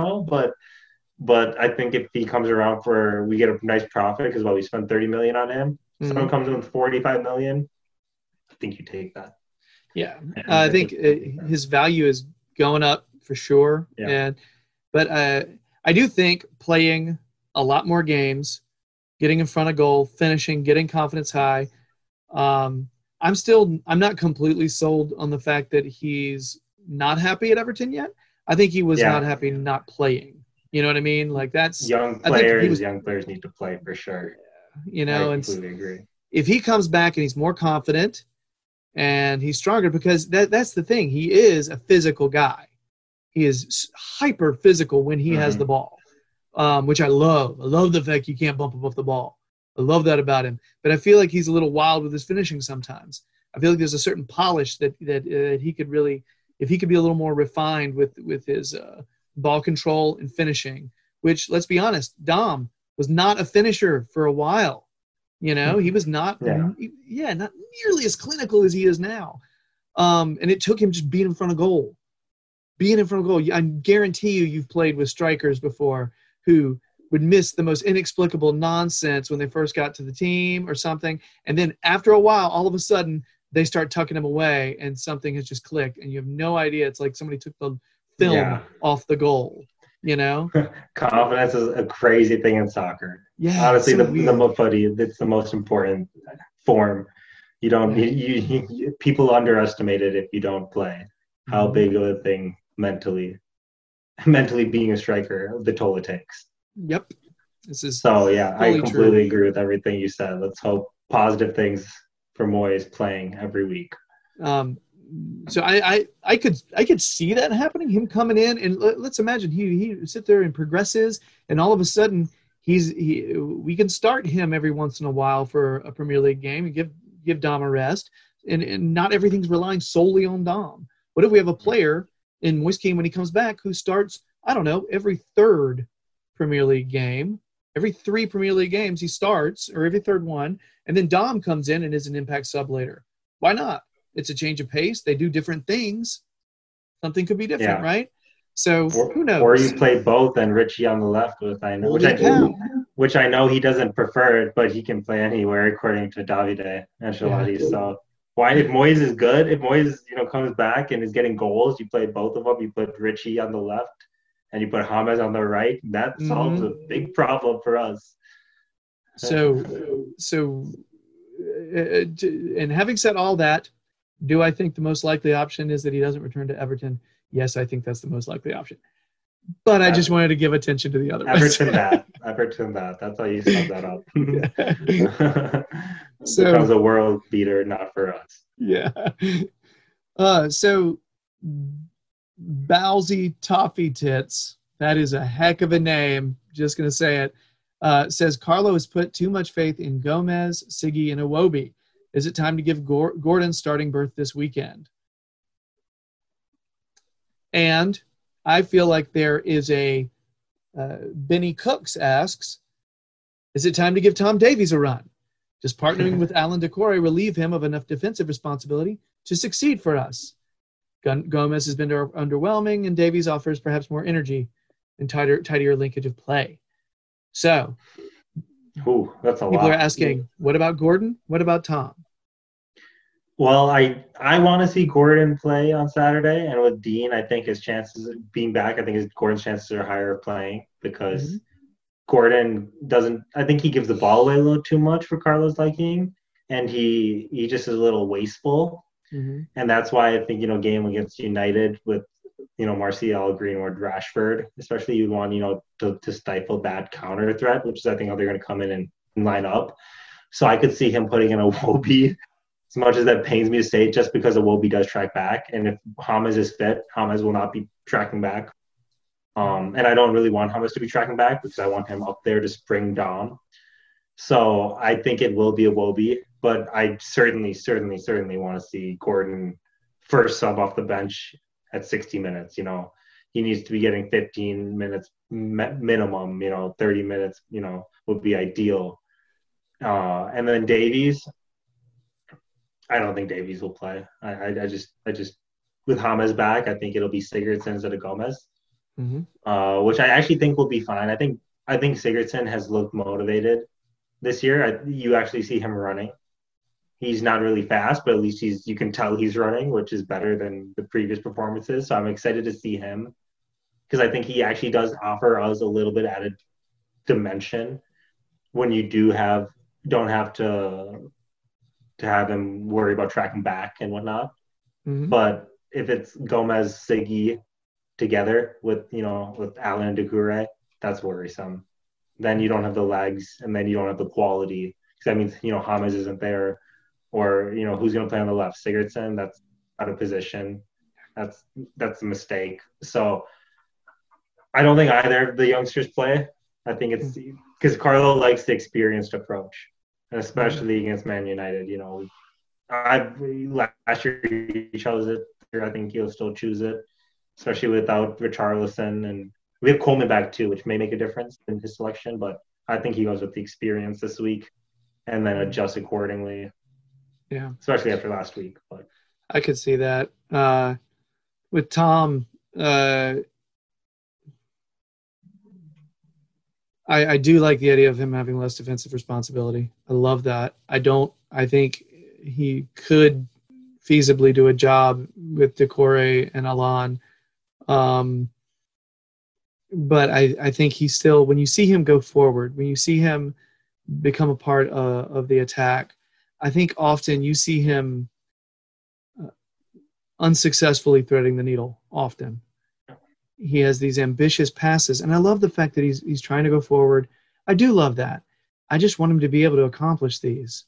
But I think if he comes around we get a nice profit, because we spent $30 million on him. Someone comes in with $45 million. I think you take that. Yeah, I think his value is going up for sure. Yeah. But I do think playing a lot more games, getting in front of goal, finishing, getting confidence high. I'm not completely sold on the fact that he's not happy at Everton yet. I think he was not happy not playing. You know what I mean? Like that's young players need to play for sure. I completely agree. If he comes back and he's more confident and he's stronger, because that's the thing. He is a physical guy. He is hyper physical when he has the ball, which I love. I love the fact you can't bump him off the ball. I love that about him. But I feel like he's a little wild with his finishing sometimes. I feel like there's a certain polish that he could really, if he could be a little more refined with his ball control and finishing, which, let's be honest, Dom was not a finisher for a while. He was not not nearly as clinical as he is now. And it took him just being in front of goal. I guarantee you've played with strikers before who would miss the most inexplicable nonsense when they first got to the team or something. And then after a while, all of a sudden, they start tucking them away and something has just clicked and you have no idea. It's like somebody took the film off the goal, Confidence is a crazy thing in soccer. Yeah, honestly, so the footy, it's the most important form. You don't people underestimate it if you don't play. How big of a thing mentally being a striker, the toll it takes. Yep. This is I completely agree with everything you said. Let's hope positive things for Moyes playing every week. So I could see that happening, him coming in, and let's imagine he sit there and progresses, and all of a sudden we can start him every once in a while for a Premier League game and give Dom a rest. and not everything's relying solely on Dom. What if we have a player in Moise Kean when he comes back who starts, I don't know, every third Premier League game, every 3 Premier League games he starts, or every third one, and then Dom comes in and is an impact sub later. Why not? It's a change of pace. They do different things. Something could be different, right? So who knows? Or you play both and Richie on the left with which I know he doesn't prefer it, but he can play anywhere according to Davide Ancelotti. Yeah. So why, if Moyes is good, if Moyes comes back and is getting goals, you play both of them. You put Richie on the left and you put James on the right. That solves a big problem for us. So, and having said all that, do I think the most likely option is that he doesn't return to Everton? Yes, I think that's the most likely option. But I just wanted to give attention to the other Everton that. That's how you sum that up. So becomes a world beater, not for us. Yeah. So Bowsy Toffee Tits, that is a heck of a name. Just going to say it. Says Carlo has put too much faith in Gomez, Siggy, and Iwobi. Is it time to give Gordon starting berth this weekend? And I feel like there is a Benny Cooks asks, is it time to give Tom Davies a run? Does partnering with Alan Decore relieve him of enough defensive responsibility to succeed for us? Gomez has been underwhelming, and Davies offers perhaps more energy and tidier linkage of play. So, that's a lot. People are asking, what about Gordon? What about Tom? Well, I want to see Gordon play on Saturday, and with Dean, I think his chances of being back, Gordon's chances are higher of playing because Gordon doesn't. I think he gives the ball away a little too much for Carlo's liking, and he just is a little wasteful, and that's why I think game against United with Martial, Greenwood, Rashford, especially you want to stifle that counter threat, which is I think how they're going to come in and line up. So I could see him putting in a Iwobi. As much as that pains me to say, just because Iwobi does track back, and if James is fit, James will not be tracking back. And I don't really want James to be tracking back because I want him up there to spring Dom. So I think it will be Iwobi, but I certainly want to see Gordon first sub off the bench at 60 minutes. He needs to be getting 15 minutes minimum. 30 minutes. Would be ideal. And then Davies. I don't think Davies will play. I just with James back, I think it'll be Sigurdsson instead of Gomez, which I actually think will be fine. I think Sigurdsson has looked motivated this year. You actually see him running. He's not really fast, but at least you can tell he's running, which is better than the previous performances. So I'm excited to see him because I think he actually does offer us a little bit added dimension when you don't have to have him worry about tracking back and whatnot. But if it's Gomez, Siggy together with Alan and Decore, that's worrisome. Then you don't have the legs, and then you don't have the quality. Because that means James isn't there, or who's going to play on the left? Sigurdsson, that's out of position. That's a mistake. So I don't think either of the youngsters play. I think it's because Carlo likes the experienced approach. And especially against Man United, last year he chose it. I think he'll still choose it, especially without Richarlison, and we have Coleman back too, which may make a difference in his selection. But I think he goes with the experience this week, and then adjusts accordingly. Yeah, especially after last week. But I could see that with Tom. I do like the idea of him having less defensive responsibility. I love that. I think he could feasibly do a job with Decore and Alan. But I think he still, when you see him go forward, when you see him become a part of the attack, I think often you see him unsuccessfully threading the needle often. He has these ambitious passes, and I love the fact that he's trying to go forward. I do love that. I just want him to be able to accomplish these,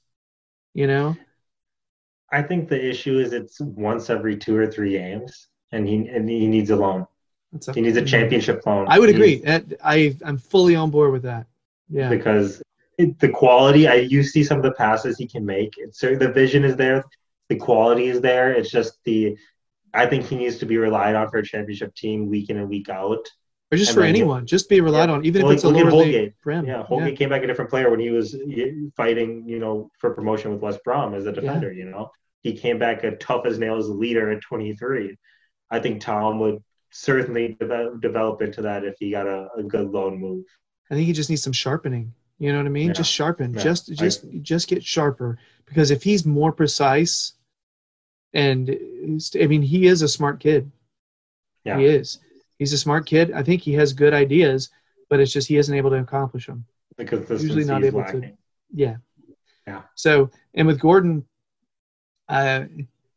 I think the issue is it's once every 2 or 3 games, and he needs a loan. He needs a championship loan. I would agree. I'm fully on board with that. Yeah, because the quality, you see some of the passes he can make. The vision is there. the quality is there. It's just I think he needs to be relied on for a championship team week in and week out. Or just And for then anyone, just be relied on, even if it's a look at lower league Holgate. for him. Yeah, Holgate came back a different player when he was fighting, for promotion with West Brom as a defender. He came back a tough as nails leader at 23. I think Tom would certainly develop into that if he got a good loan move. I think he just needs some sharpening. You know what I mean? Yeah. Just sharpen. Yeah. Just get sharper. Because if he's more precise, and he is a smart kid. Yeah. He is. He's a smart kid. I think he has good ideas, but it's just he isn't able to accomplish them. The consistency Usually not able lacking. to. Yeah. Yeah. So, and with Gordon, I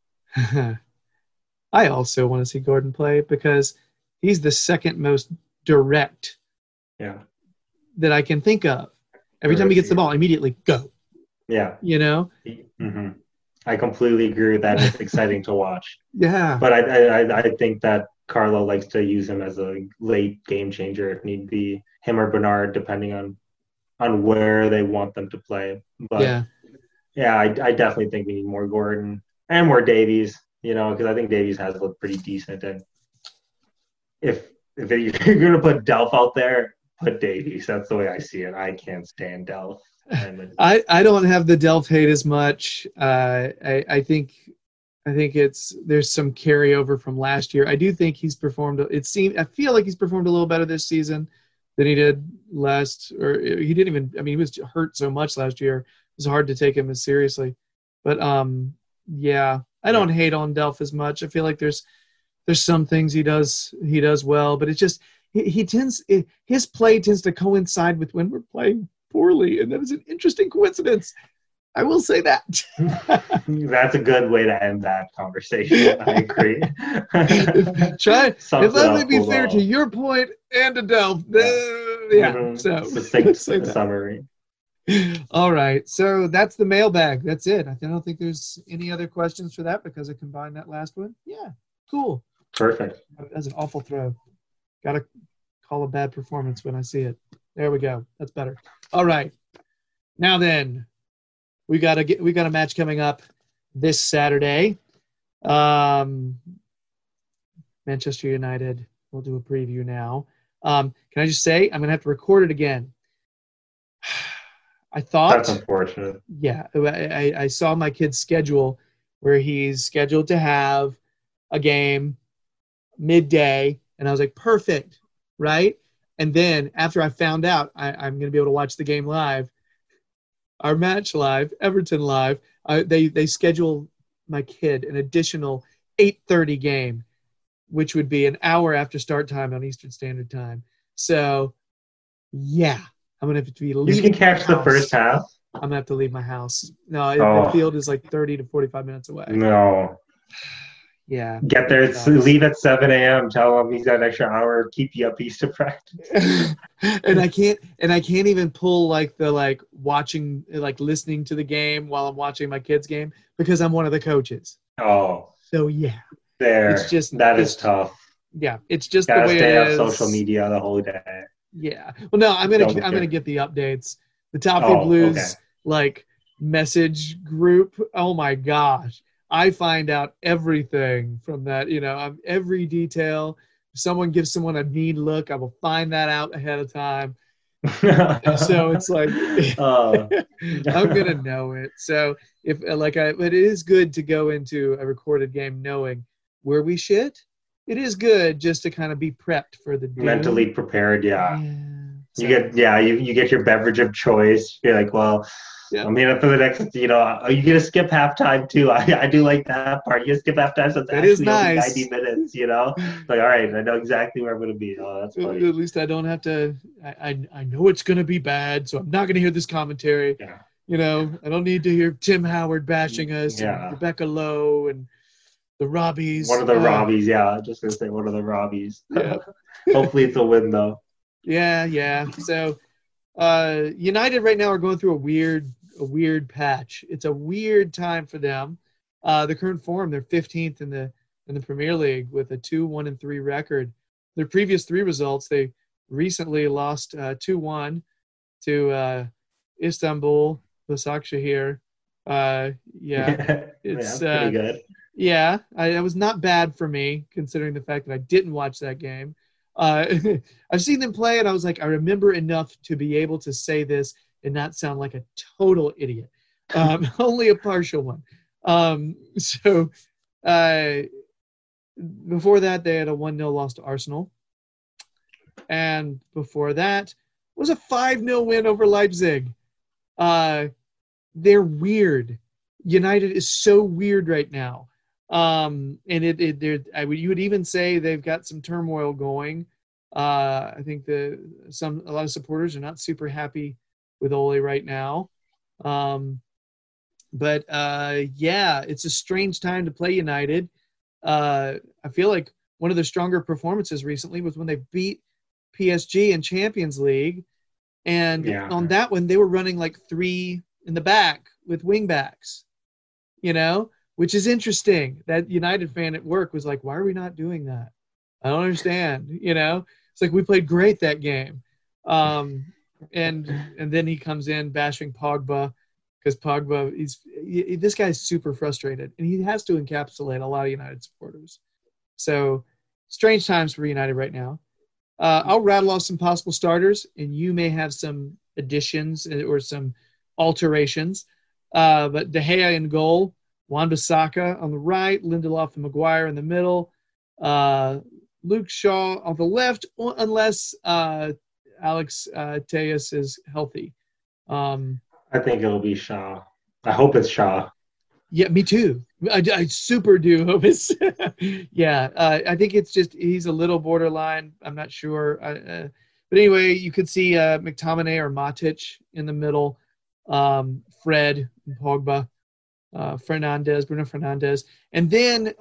also want to see Gordon play because he's the second most direct that I can think of. Every time he gets the ball, immediately go. Yeah. Mm-hmm. I completely agree with that. It's exciting to watch. Yeah. But I think that Carlo likes to use him as a late game changer if need be, him or Bernard, depending on where they want them to play. But I definitely think we need more Gordon and more Davies, because I think Davies has looked pretty decent. And if you're going to put Delph out there, put Davies. That's the way I see it. I can't stand Delph. I don't have the Delph hate as much. I think there's some carryover from last year. I do think he's performed. I feel like he's performed a little better this season than he did last. Or he didn't even. He was hurt so much last year. It was hard to take him as seriously. But I don't hate on Delph as much. I feel like there's some things he does well, but it's just his play tends to coincide with when we're playing poorly, and that is an interesting coincidence. I will say that. That's a good way to end that conversation. I agree. Let me be fair to your point and to Delph. So succinct summary. All right, so that's the mailbag. That's it. I don't think there's any other questions for that because I combined that last one. Yeah, cool. Perfect. That's an awful throw. Got to call a bad performance when I see it. There we go. That's better. All right. Now then, we got a match coming up this Saturday. Manchester United. We'll do a preview now. Can I just say I'm gonna have to record it again? I thought that's unfortunate. Yeah, I saw my kid's schedule where he's scheduled to have a game midday, and I was like, perfect, right? And then after I found out I'm going to be able to watch the game live, our match live, Everton live, they schedule my kid an additional 8:30 game, which would be an hour after start time on Eastern Standard Time. So, yeah, I'm going to have to be leaving. You can catch the first half. I'm going to have to leave my house. No, the field is like 30 to 45 minutes away. No. Yeah. Get there, leave at 7 a.m. Tell him he's got an extra hour, keep you up East to practice. and I can't even pull watching, listening to the game while I'm watching my kids' game because I'm one of the coaches. Oh. So yeah. It's just that is tough. Yeah, it's just gotta the way stay it off is. social media the whole day. Yeah. Well, no, I'm gonna get the updates. The Toffee Blues message group. Oh my gosh. I find out everything from that, every detail. If someone gives someone a need look, I will find that out ahead of time. So it's like, I'm going to know it. So it is good to go into a recorded game knowing where we shit. It is good just to kind of be prepped for the day. Mentally prepared. Yeah. So, you get your beverage of choice. You're like, well, I'm here for the next, are you going to skip halftime too? I do like that part. You skip halftime, so it's actually only 90 minutes, Like, all right, I know exactly where I'm going to be. Oh, that's funny. At least I don't have to, I know it's going to be bad, so I'm not going to hear this commentary. Yeah. I don't need to hear Tim Howard bashing us and Rebecca Lowe and the Robbies. One of the Robbies, just going to say one of the Robbies. Yeah. Hopefully it's a win, though. Yeah. So United right now are going through a weird patch. It's a weird time for them. The current form, they're 15th in the Premier League with a 2-1-3 record. Their previous 3 results, they recently lost 2-1 to Istanbul Başakşehir Yeah, That's it's pretty good. yeah, it was not bad for me considering the fact that I didn't watch that game. Uh, I've seen them play, and I was like, I remember enough to be able to say this and not sound like a total idiot. Only a partial one. So uh, before that, they had a 1-0 loss to Arsenal. And before that was a 5-0 win over Leipzig. They're weird. United is so weird right now. And you would even say they've got some turmoil going. I think a lot of supporters are not super happy with Ole right now. But yeah, it's a strange time to play United. I feel like one of the stronger performances recently was when they beat PSG in Champions League. And on that one, they were running like 3 in the back with wing backs, which is interesting. That United fan at work was like, why are we not doing that? I don't understand. It's like we played great that game. And then he comes in bashing Pogba because Pogba, this guy's super frustrated, and he has to encapsulate a lot of United supporters. So strange times for United right now. I'll rattle off some possible starters, and you may have some additions or some alterations. But De Gea in goal, Wan-Bissaka on the right, Lindelof and Maguire in the middle, Luke Shaw on the left, unless Alex Tejas is healthy. I think it'll be Shaw. I hope it's Shaw. Yeah, me too. I super do hope it's yeah. I think it's just he's a little borderline. I'm not sure. But anyway, you could see McTominay or Matic in the middle, Fred and Pogba, Bruno Fernandes. And then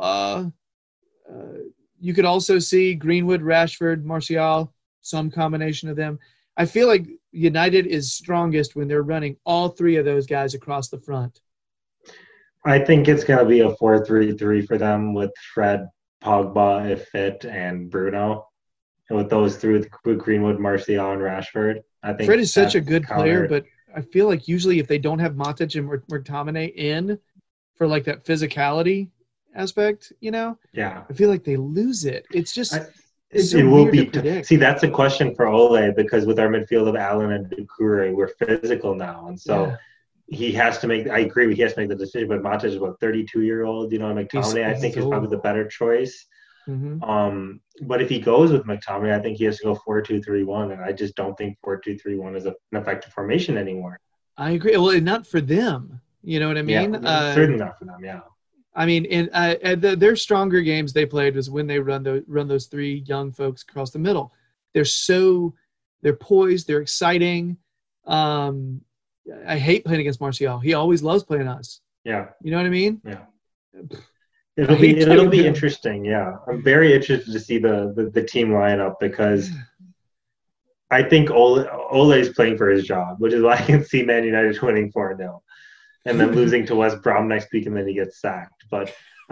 you could also see Greenwood, Rashford, Martial, some combination of them. I feel like United is strongest when they're running all 3 of those guys across the front. I think it's going to be a 4-3-3 for them with Fred, Pogba, if fit, and Bruno. And with those 3, with Greenwood, Martial, and Rashford. I think Fred is such a good player, but I feel like usually if they don't have Matic and McTominay in for like that physicality aspect, yeah, I feel like they lose it. It's just it will be. See, that's a question for Ole because with our midfield of Allen and Doucouré, we're physical now, and so he has to make. I agree, he has to make the decision. But Matic is about 32-year-old. McTominay, I think, is probably the better choice. Mm-hmm. But if he goes with McTominay, I think he has to go 4-2-3-1, and I just don't think 4-2-3-1 is an effective formation anymore. I agree. Well, not for them. You know what I mean? Yeah, certainly not for them. Yeah. I mean, their stronger games they played was when they run those 3 young folks across the middle. They're poised. They're exciting. I hate playing against Martial. He always loves playing us. Yeah. You know what I mean? Yeah. It'll be interesting. Yeah, I'm very interested to see the team lineup because I think Ole is playing for his job, which is why I can see Man United winning 4-0 and then losing to West Brom next week, and then he gets sacked. But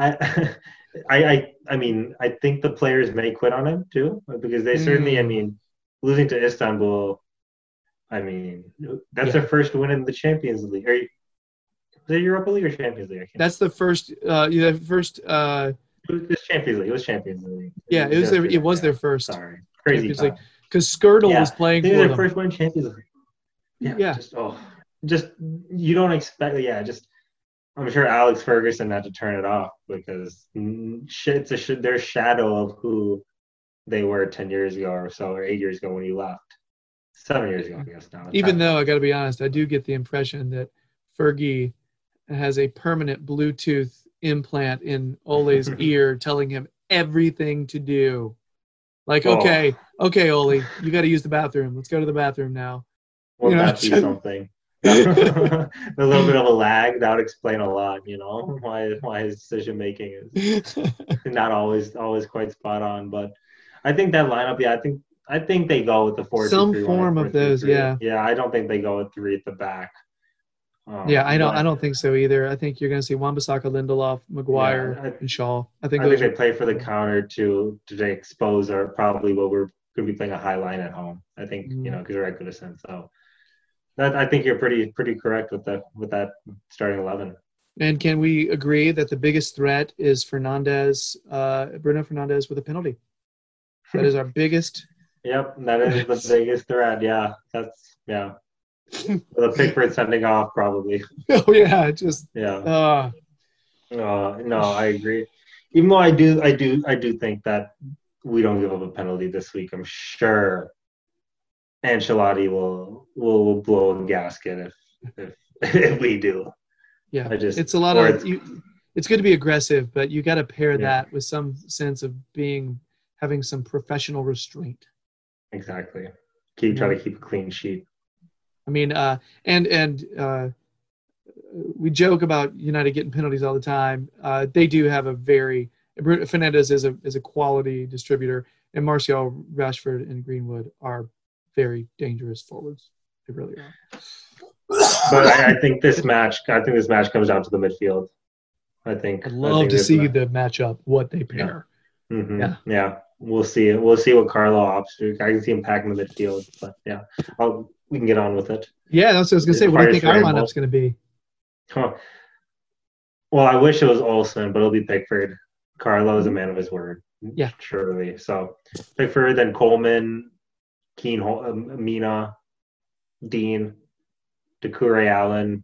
I mean, I think the players may quit on him too because they certainly. I mean, losing to Istanbul. I mean, that's their first win in the Champions League. The Europa League or Champions League? That's the first. The first. It was Champions League. It was Champions League. Yeah, it was their first. Sorry, crazy Champions League because Skirtle was playing for them. Their first win Champions League. Yeah. Just you don't expect. Yeah, just I'm sure Alex Ferguson had to turn it off because it's their shadow of who they were 10 years ago or so, or 8 years ago when you left. 7 years ago, I guess now. Even though I got to be honest, I do get the impression that Fergie has a permanent Bluetooth implant in Ole's ear telling him everything to do. Like, okay, Ole, you got to use the bathroom. Let's go to the bathroom now. Won't that be something? A little bit of a lag, that would explain a lot, why his decision making is not always quite spot on. But I think that lineup, I think they go with the 4-2-3-1. Some form of those, yeah. Yeah, I don't think they go with 3 at the back. I don't think so either. I think you're going to see Wan-Bissaka, Lindelof, Maguire, and Shaw. I think they play for the counter to expose or probably what we're going to be playing a high line at home. I think, because we're at Goodison. So That I think you're pretty correct with that starting 11. And can we agree that the biggest threat is Fernandez, Bruno Fernandez with a penalty? That is our biggest. Yep, that is the biggest threat. Yeah, the Pickford sending off probably. Oh yeah, just yeah. No, I agree. Even though I do think that we don't give up a penalty this week. I'm sure Ancelotti will blow a gasket if we do. Yeah, it's a lot of it's good to be aggressive, but you got to pair that with some sense of having some professional restraint. Exactly. Try to keep a clean sheet. I mean, we joke about United getting penalties all the time. They do have Fernandez is a quality distributor, and Martial, Rashford, and Greenwood are very dangerous forwards. They really are. But I think this match comes down to the midfield. I'd love to see the matchup, what they pair. Yeah. Mm-hmm. Yeah. We'll see it. We'll see what Carlo opts to. I can see him packing the midfield, but yeah, we can get on with it. Yeah, that's what I was gonna say. What do you think our lineup's gonna be? Huh. Well, I wish it was Olsen, but it'll be Pickford. Carlo is a man of his word. Yeah, surely. So Pickford, then Coleman, Keane, Mina, Dean, Doucouré, Allen,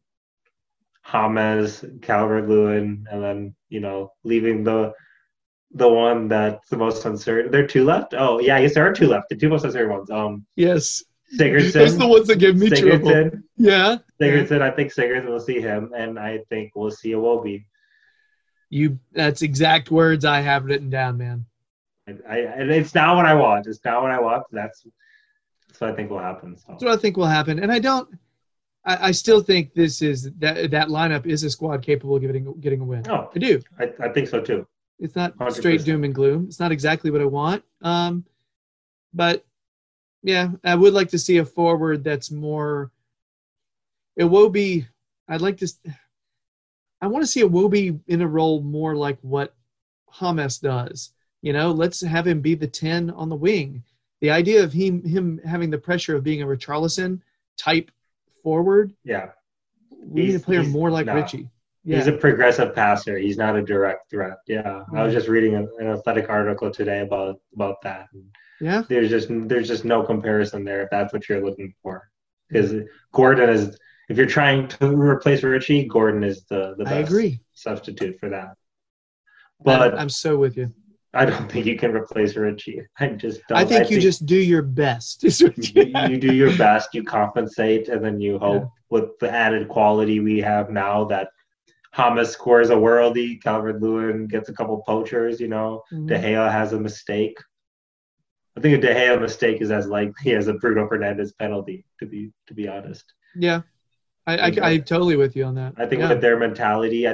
James, Calvert-Lewin, and then leaving the one that's the most uncertain. There are two left? Oh, yeah, I guess there are two left. The two most uncertain ones. Yes. Sigurdsson. Those are the ones that give me trouble. Yeah. Sigurdsson, I think Sigurdsson will see him, and I think we'll see Iwobi. That's exact words I have written down, man. And it's not what I want. It's not what I want. That's what I think will happen. So. That's what I think will happen. And I still think this is that lineup is a squad capable of getting a win. Oh, I do. I think so too. It's not 100%. Straight doom and gloom. It's not exactly what I want. But yeah, I would like to see a forward that's more. Iwobi, I want to see Iwobi in a role more like what James does. Let's have him be the 10 on the wing. The idea of him having the pressure of being a Richarlison type forward. Yeah. We need a player more like Richie. Yeah. He's a progressive passer. He's not a direct threat. Yeah. Mm-hmm. I was just reading an Athletic article today about that. Yeah. There's just no comparison there if that's what you're looking for. Because Gordon is, if you're trying to replace Richie, Gordon is the best substitute for that. But I'm so with you. I don't think you can replace Richie. I think you just do your best. You do your best, you compensate, and then you hope with the added quality we have now that James scores a worldie, Calvert-Lewin gets a couple poachers, Mm-hmm. De Gea has a mistake. I think a De Gea mistake is as likely as a Bruno Fernandes penalty, to be honest. Yeah. I totally with you on that. I think with their mentality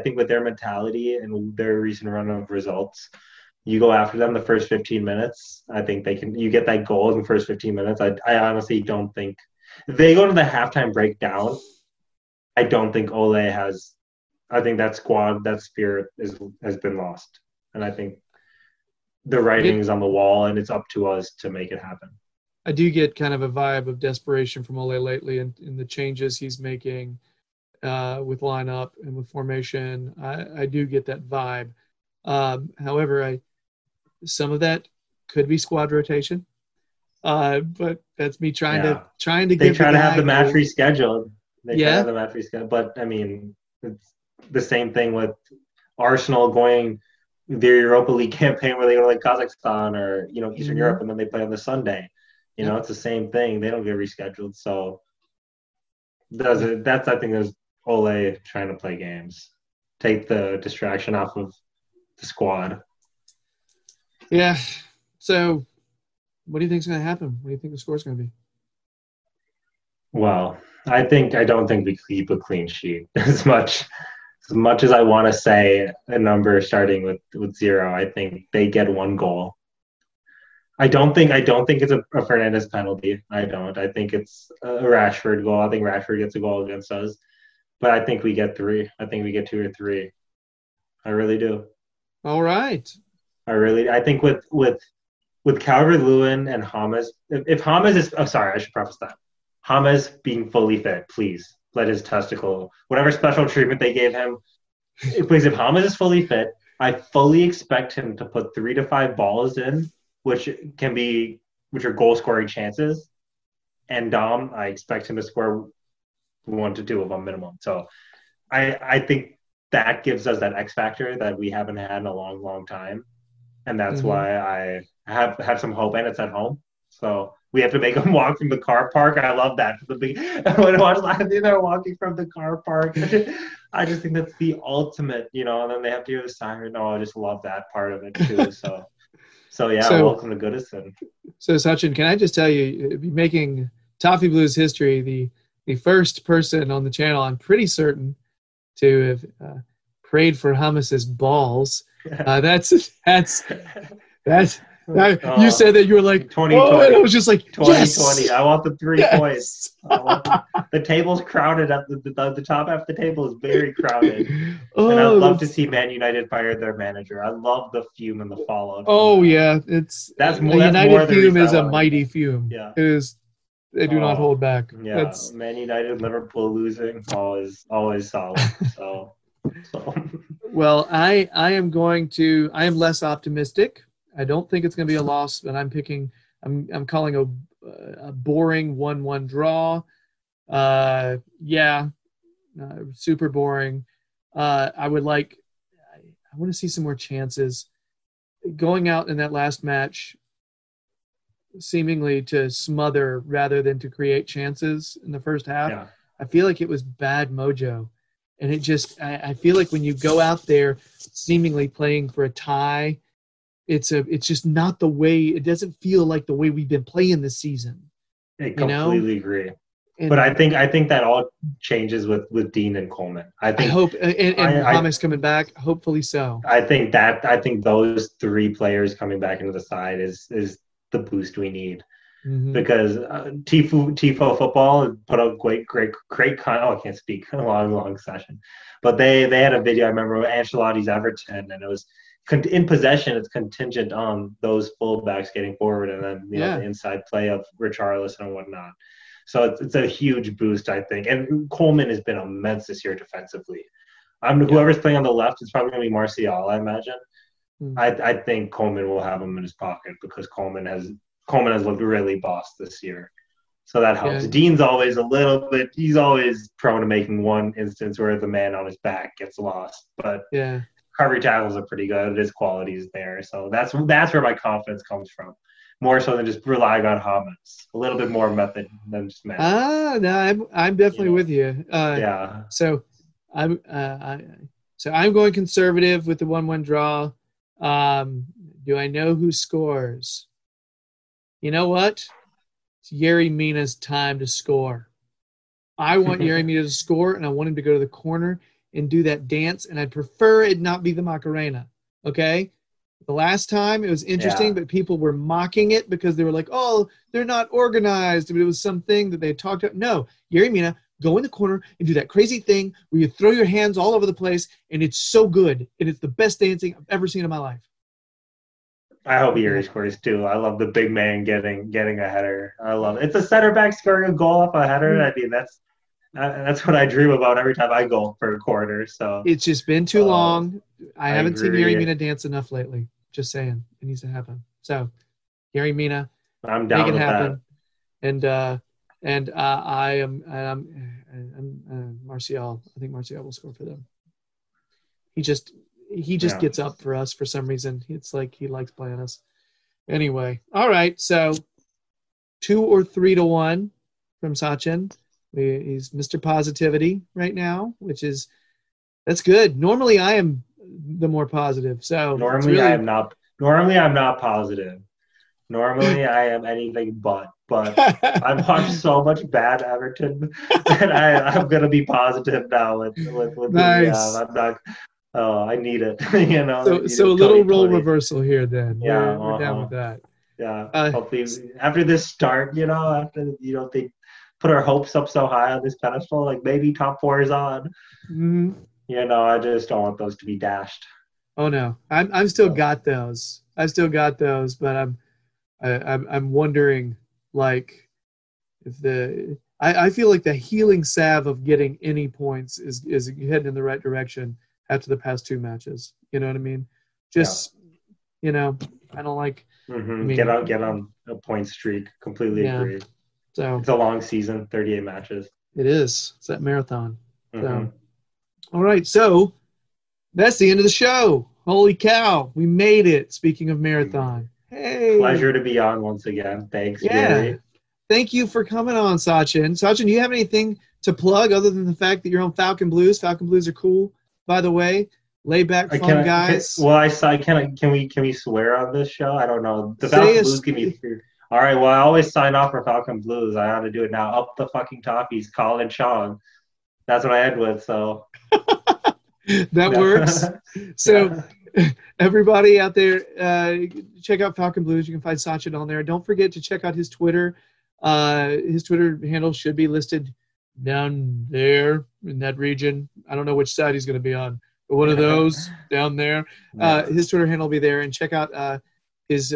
and their recent run of results, you go after them the first 15 minutes. I think you get that goal in the first 15 minutes. I honestly don't think if they go to the halftime breakdown, I don't think Ole has. I think that squad, that spirit has been lost. And I think the writing is on the wall and it's up to us to make it happen. I do get kind of a vibe of desperation from Ole lately in the changes he's making with lineup and with formation. I do get that vibe. However, some of that could be squad rotation. But that's me trying to They try to have the match rescheduled. But I mean, it's the same thing with Arsenal going their Europa League campaign where they go to like Kazakhstan or Eastern mm-hmm. Europe and then they play on the Sunday. It's the same thing. They don't get rescheduled. So I think there's Ole trying to play games, take the distraction off of the squad. Yeah. So what do you think is going to happen? What do you think the score's going to be? Well, I don't think we keep a clean sheet as much as I want to say a number starting with 0. I think they get 1 goal. I don't think it's a Fernandes penalty. I don't. I think it's a Rashford goal. I think Rashford gets a goal against us. But I think we get 3. I think we get 2 or 3. I really do. All right. I think with Calvert-Lewin and James, if James is, I should preface that. James being fully fit, please let his testicle, whatever special treatment they gave him, please, if James is fully fit, I fully expect him to put 3 to 5 balls in, which are goal scoring chances. And Dom, I expect him to score 1 to 2 of them minimum. So I think that gives us that X factor that we haven't had in a long, long time. And that's why I have some hope, and it's at home. So we have to make them walk from the car park. I love that. When I watch live, they're walking from the car park. I just think that's the ultimate, and then they have to hear the siren. No, I just love that part of it too. So yeah, welcome to Goodison. So Sachin, can I just tell you, making Toffee Blues history, the first person on the channel, I'm pretty certain, to have prayed for James's balls. That's you said that you were like 2020. Oh, and I was just like 2020. Yes! I want the 3 points. The table's crowded at the top half of the table is very crowded. And I'd love to see Man United fire their manager. I love the fume and the fallout. Oh yeah, that's more. United fume is a mighty fume. Yeah, it is. They do not hold back. Yeah, Man United, Liverpool losing, always solid. So. Well, I am less optimistic. I don't think it's going to be a loss, but I'm calling a boring 1-1 draw. Super boring. I want to see some more chances. Going out in that last match, seemingly to smother rather than to create chances in the first half. Yeah. I feel like it was bad mojo. And I feel like when you go out there seemingly playing for a tie, it's just not the way. It doesn't feel like the way we've been playing this season. I completely agree. But I think that all changes with Dean and Coleman. I hope and James coming back. Hopefully so. I think those 3 players coming back into the side is the boost we need. Because Tifo football put out great I can't speak, a long session, but they had a video. I remember Ancelotti's Everton, and it was in possession. It's contingent on those fullbacks getting forward, and then the inside play of Richarlison and whatnot. So it's a huge boost, I think. And Coleman has been immense this year defensively. Whoever's playing on the left is probably going to be Martial, I imagine. I think Coleman will have him in his pocket because Coleman has looked really boss this year. So that helps. Yeah. Dean's always he's always prone to making one instance where the man on his back gets lost. But recovery tackles are pretty good. His quality is there. So that's where my confidence comes from. More so than just relying on James. A little bit more method than just man. No, I'm definitely with you. So I'm going conservative with the 1-1 draw. Do I know who scores? You know what? It's Yerry Mina's time to score. I want Yerry Mina to score, and I want him to go to the corner and do that dance, and I'd prefer it not be the Macarena, okay? The last time, it was interesting, but people were mocking it because they were like, oh, they're not organized. But it was something that they had talked about. No, Yerry Mina, go in the corner and do that crazy thing where you throw your hands all over the place, and it's so good, and it's the best dancing I've ever seen in my life. I hope Yerry scores too. I love the big man getting a header. I love it. It's a center back scoring a goal off a header. I mean, that's what I dream about every time I go for a corner. So it's just been too long. I haven't seen Yerry Mina dance enough lately. Just saying, it needs to happen. So, Yerry Mina, I'm down make it with happen. That. And I am Martial. I think Martial will score for them. He just gets up for us for some reason. It's like he likes playing us. Anyway, all right. So 2 or 3 to 1 from Sachin. He's Mr. Positivity right now, that's good. Normally I am the more positive. So normally I'm not positive. Normally I am anything but I've watched so much bad Everton that I'm gonna be positive now with nice. I'm not. Oh, I need it. So a little role reversal here then. Yeah, we're down with that. Yeah. Hopefully after this start, after they put our hopes up so high on this pedestal, like maybe top 4 is on. Mm-hmm. I just don't want those to be dashed. Oh no, I've still got those. But I'm wondering, like, if I feel like the healing salve of getting any points is heading in the right direction after the past 2 matches. You know what I mean? Just, I don't like. Mm-hmm. I mean, get on a point streak. Completely agree. So it's a long season, 38 matches. It is. It's that marathon. Mm-hmm. So, all right. So that's the end of the show. Holy cow. We made it. Speaking of marathon. Hey. Pleasure to be on once again. Thanks, Gary. Thank you for coming on, Sachin. Sachin, do you have anything to plug other than the fact that you're on Falcon Blues? Falcon Blues are cool, by the way. Laid back, fun guys. Can we swear on this show? I don't know. The Falcon Blues give me fear. All right, well, I always sign off for Falcon Blues. I ought to do it now. Up the fucking Toffees, Colin Chong. That's what I end with, so. That works. So, everybody out there, check out Falcon Blues. You can find Sachin on there. Don't forget to check out his Twitter. His Twitter handle should be listed down there in that region. I don't know which side he's going to be on, but one of those down there. His Twitter handle will be there, and check out his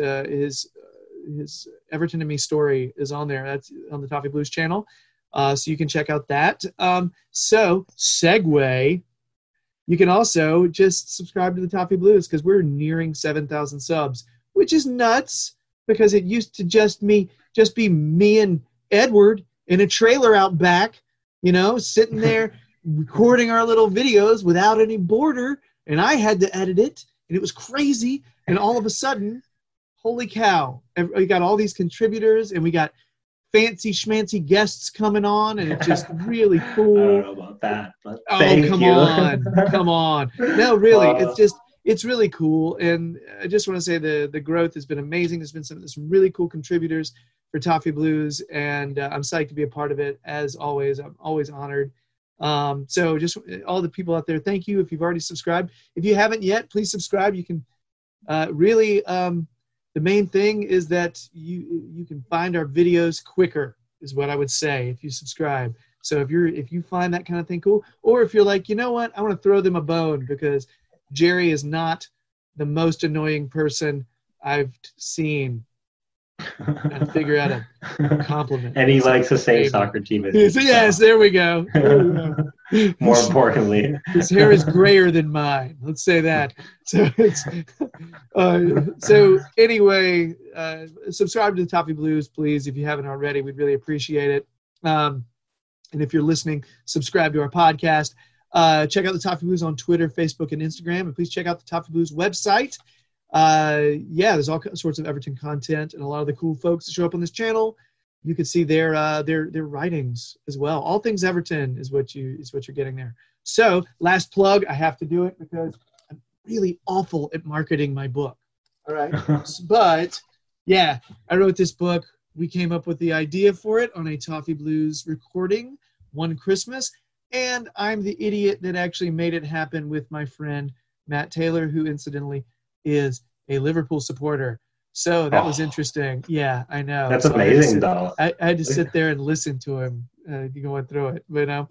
Everton and Me story is on there. That's on the Toffee Blues channel. So you can check out that. So segue, you can also just subscribe to the Toffee Blues because we're nearing 7,000 subs, which is nuts because it used to just be me and Edward in a trailer out back, sitting there recording our little videos without any border, and I had to edit it, and it was crazy. And all of a sudden, holy cow, we got all these contributors, and we got fancy schmancy guests coming on, and it's just really cool. I don't know about that, but thank you. Come on. No, really, it's really cool, and I just want to say the growth has been amazing. There's been some really cool contributors for Toffee Blues, and I'm psyched to be a part of it, as always. I'm always honored. So just all the people out there, thank you if you've already subscribed. If you haven't yet, please subscribe. You can the main thing is that you can find our videos quicker, is what I would say, if you subscribe. So if you find that kind of thing cool, or if you're like, you know what, I want to throw them a bone because Jerry is not the most annoying person I've seen. And figure out a compliment. And he likes the same soccer team as me. Yes, there we go. More importantly, his hair is grayer than mine. Let's say that. So anyway, subscribe to the Toffee Blues, please, if you haven't already. We'd really appreciate it. And if you're listening, subscribe to our podcast. Check out the Toffee Blues on Twitter, Facebook, and Instagram, and please check out the Toffee Blues website. There's all sorts of Everton content, and a lot of the cool folks that show up on this channel, you can see their writings as well. All things Everton is what you're getting there. So last plug, I have to do it because I'm really awful at marketing my book. All right, but yeah, I wrote this book. We came up with the idea for it on a Toffee Blues recording one Christmas, and I'm the idiot that actually made it happen with my friend Matt Taylor, who incidentally is a Liverpool supporter. So that was interesting. Yeah, I know. That's amazing, though. I had to sit there and listen to him going through it.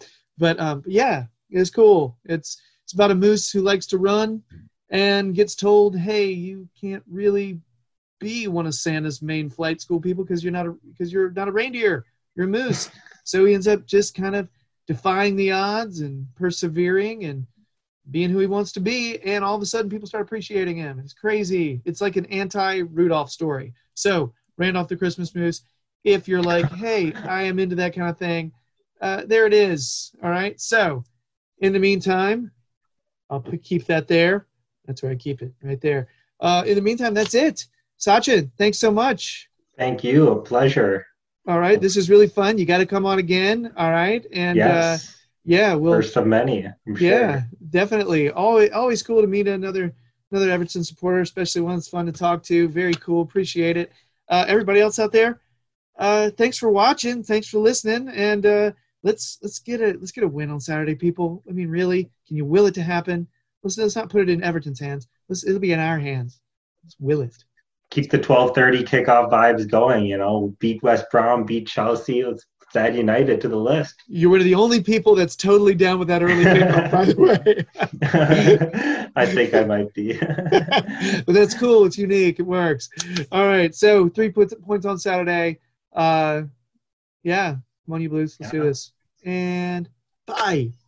But yeah, it's cool. It's about a moose who likes to run and gets told, hey, you can't really be one of Santa's main flight school people because you're not a reindeer. You're a moose. So he ends up just kind of defying the odds and persevering and being who he wants to be, and all of a sudden people start appreciating him. It's crazy. It's like an anti-Rudolph story. So Randolph the Christmas Moose, if you're like, hey, I am into that kind of thing, there it is. All right. So in the meantime, I'll keep that there. That's where I keep it, right there. In the meantime, that's it. Sachin, thanks so much. Thank you. A pleasure. All right. This is really fun. You got to come on again. All right. And yes. First of many. I'm sure. Yeah, definitely. Always cool to meet another Everton supporter, especially one that's fun to talk to. Very cool. Appreciate it. Everybody else out there, thanks for watching. Thanks for listening. And let's get a win on Saturday, people. I mean, really, can you will it to happen? Let's not put it in Everton's hands. It'll be in our hands. Let's will it. Keep the 12:30 kickoff vibes going. Beat West Brom, beat Chelsea. Let's add United to the list. You're one of the only people that's totally down with that early kickoff, by the way. I think I might be. But that's cool. It's unique. It works. All right. So 3 points on Saturday. Yeah. Come on, you Blues. Let's do Yeah. this. And bye.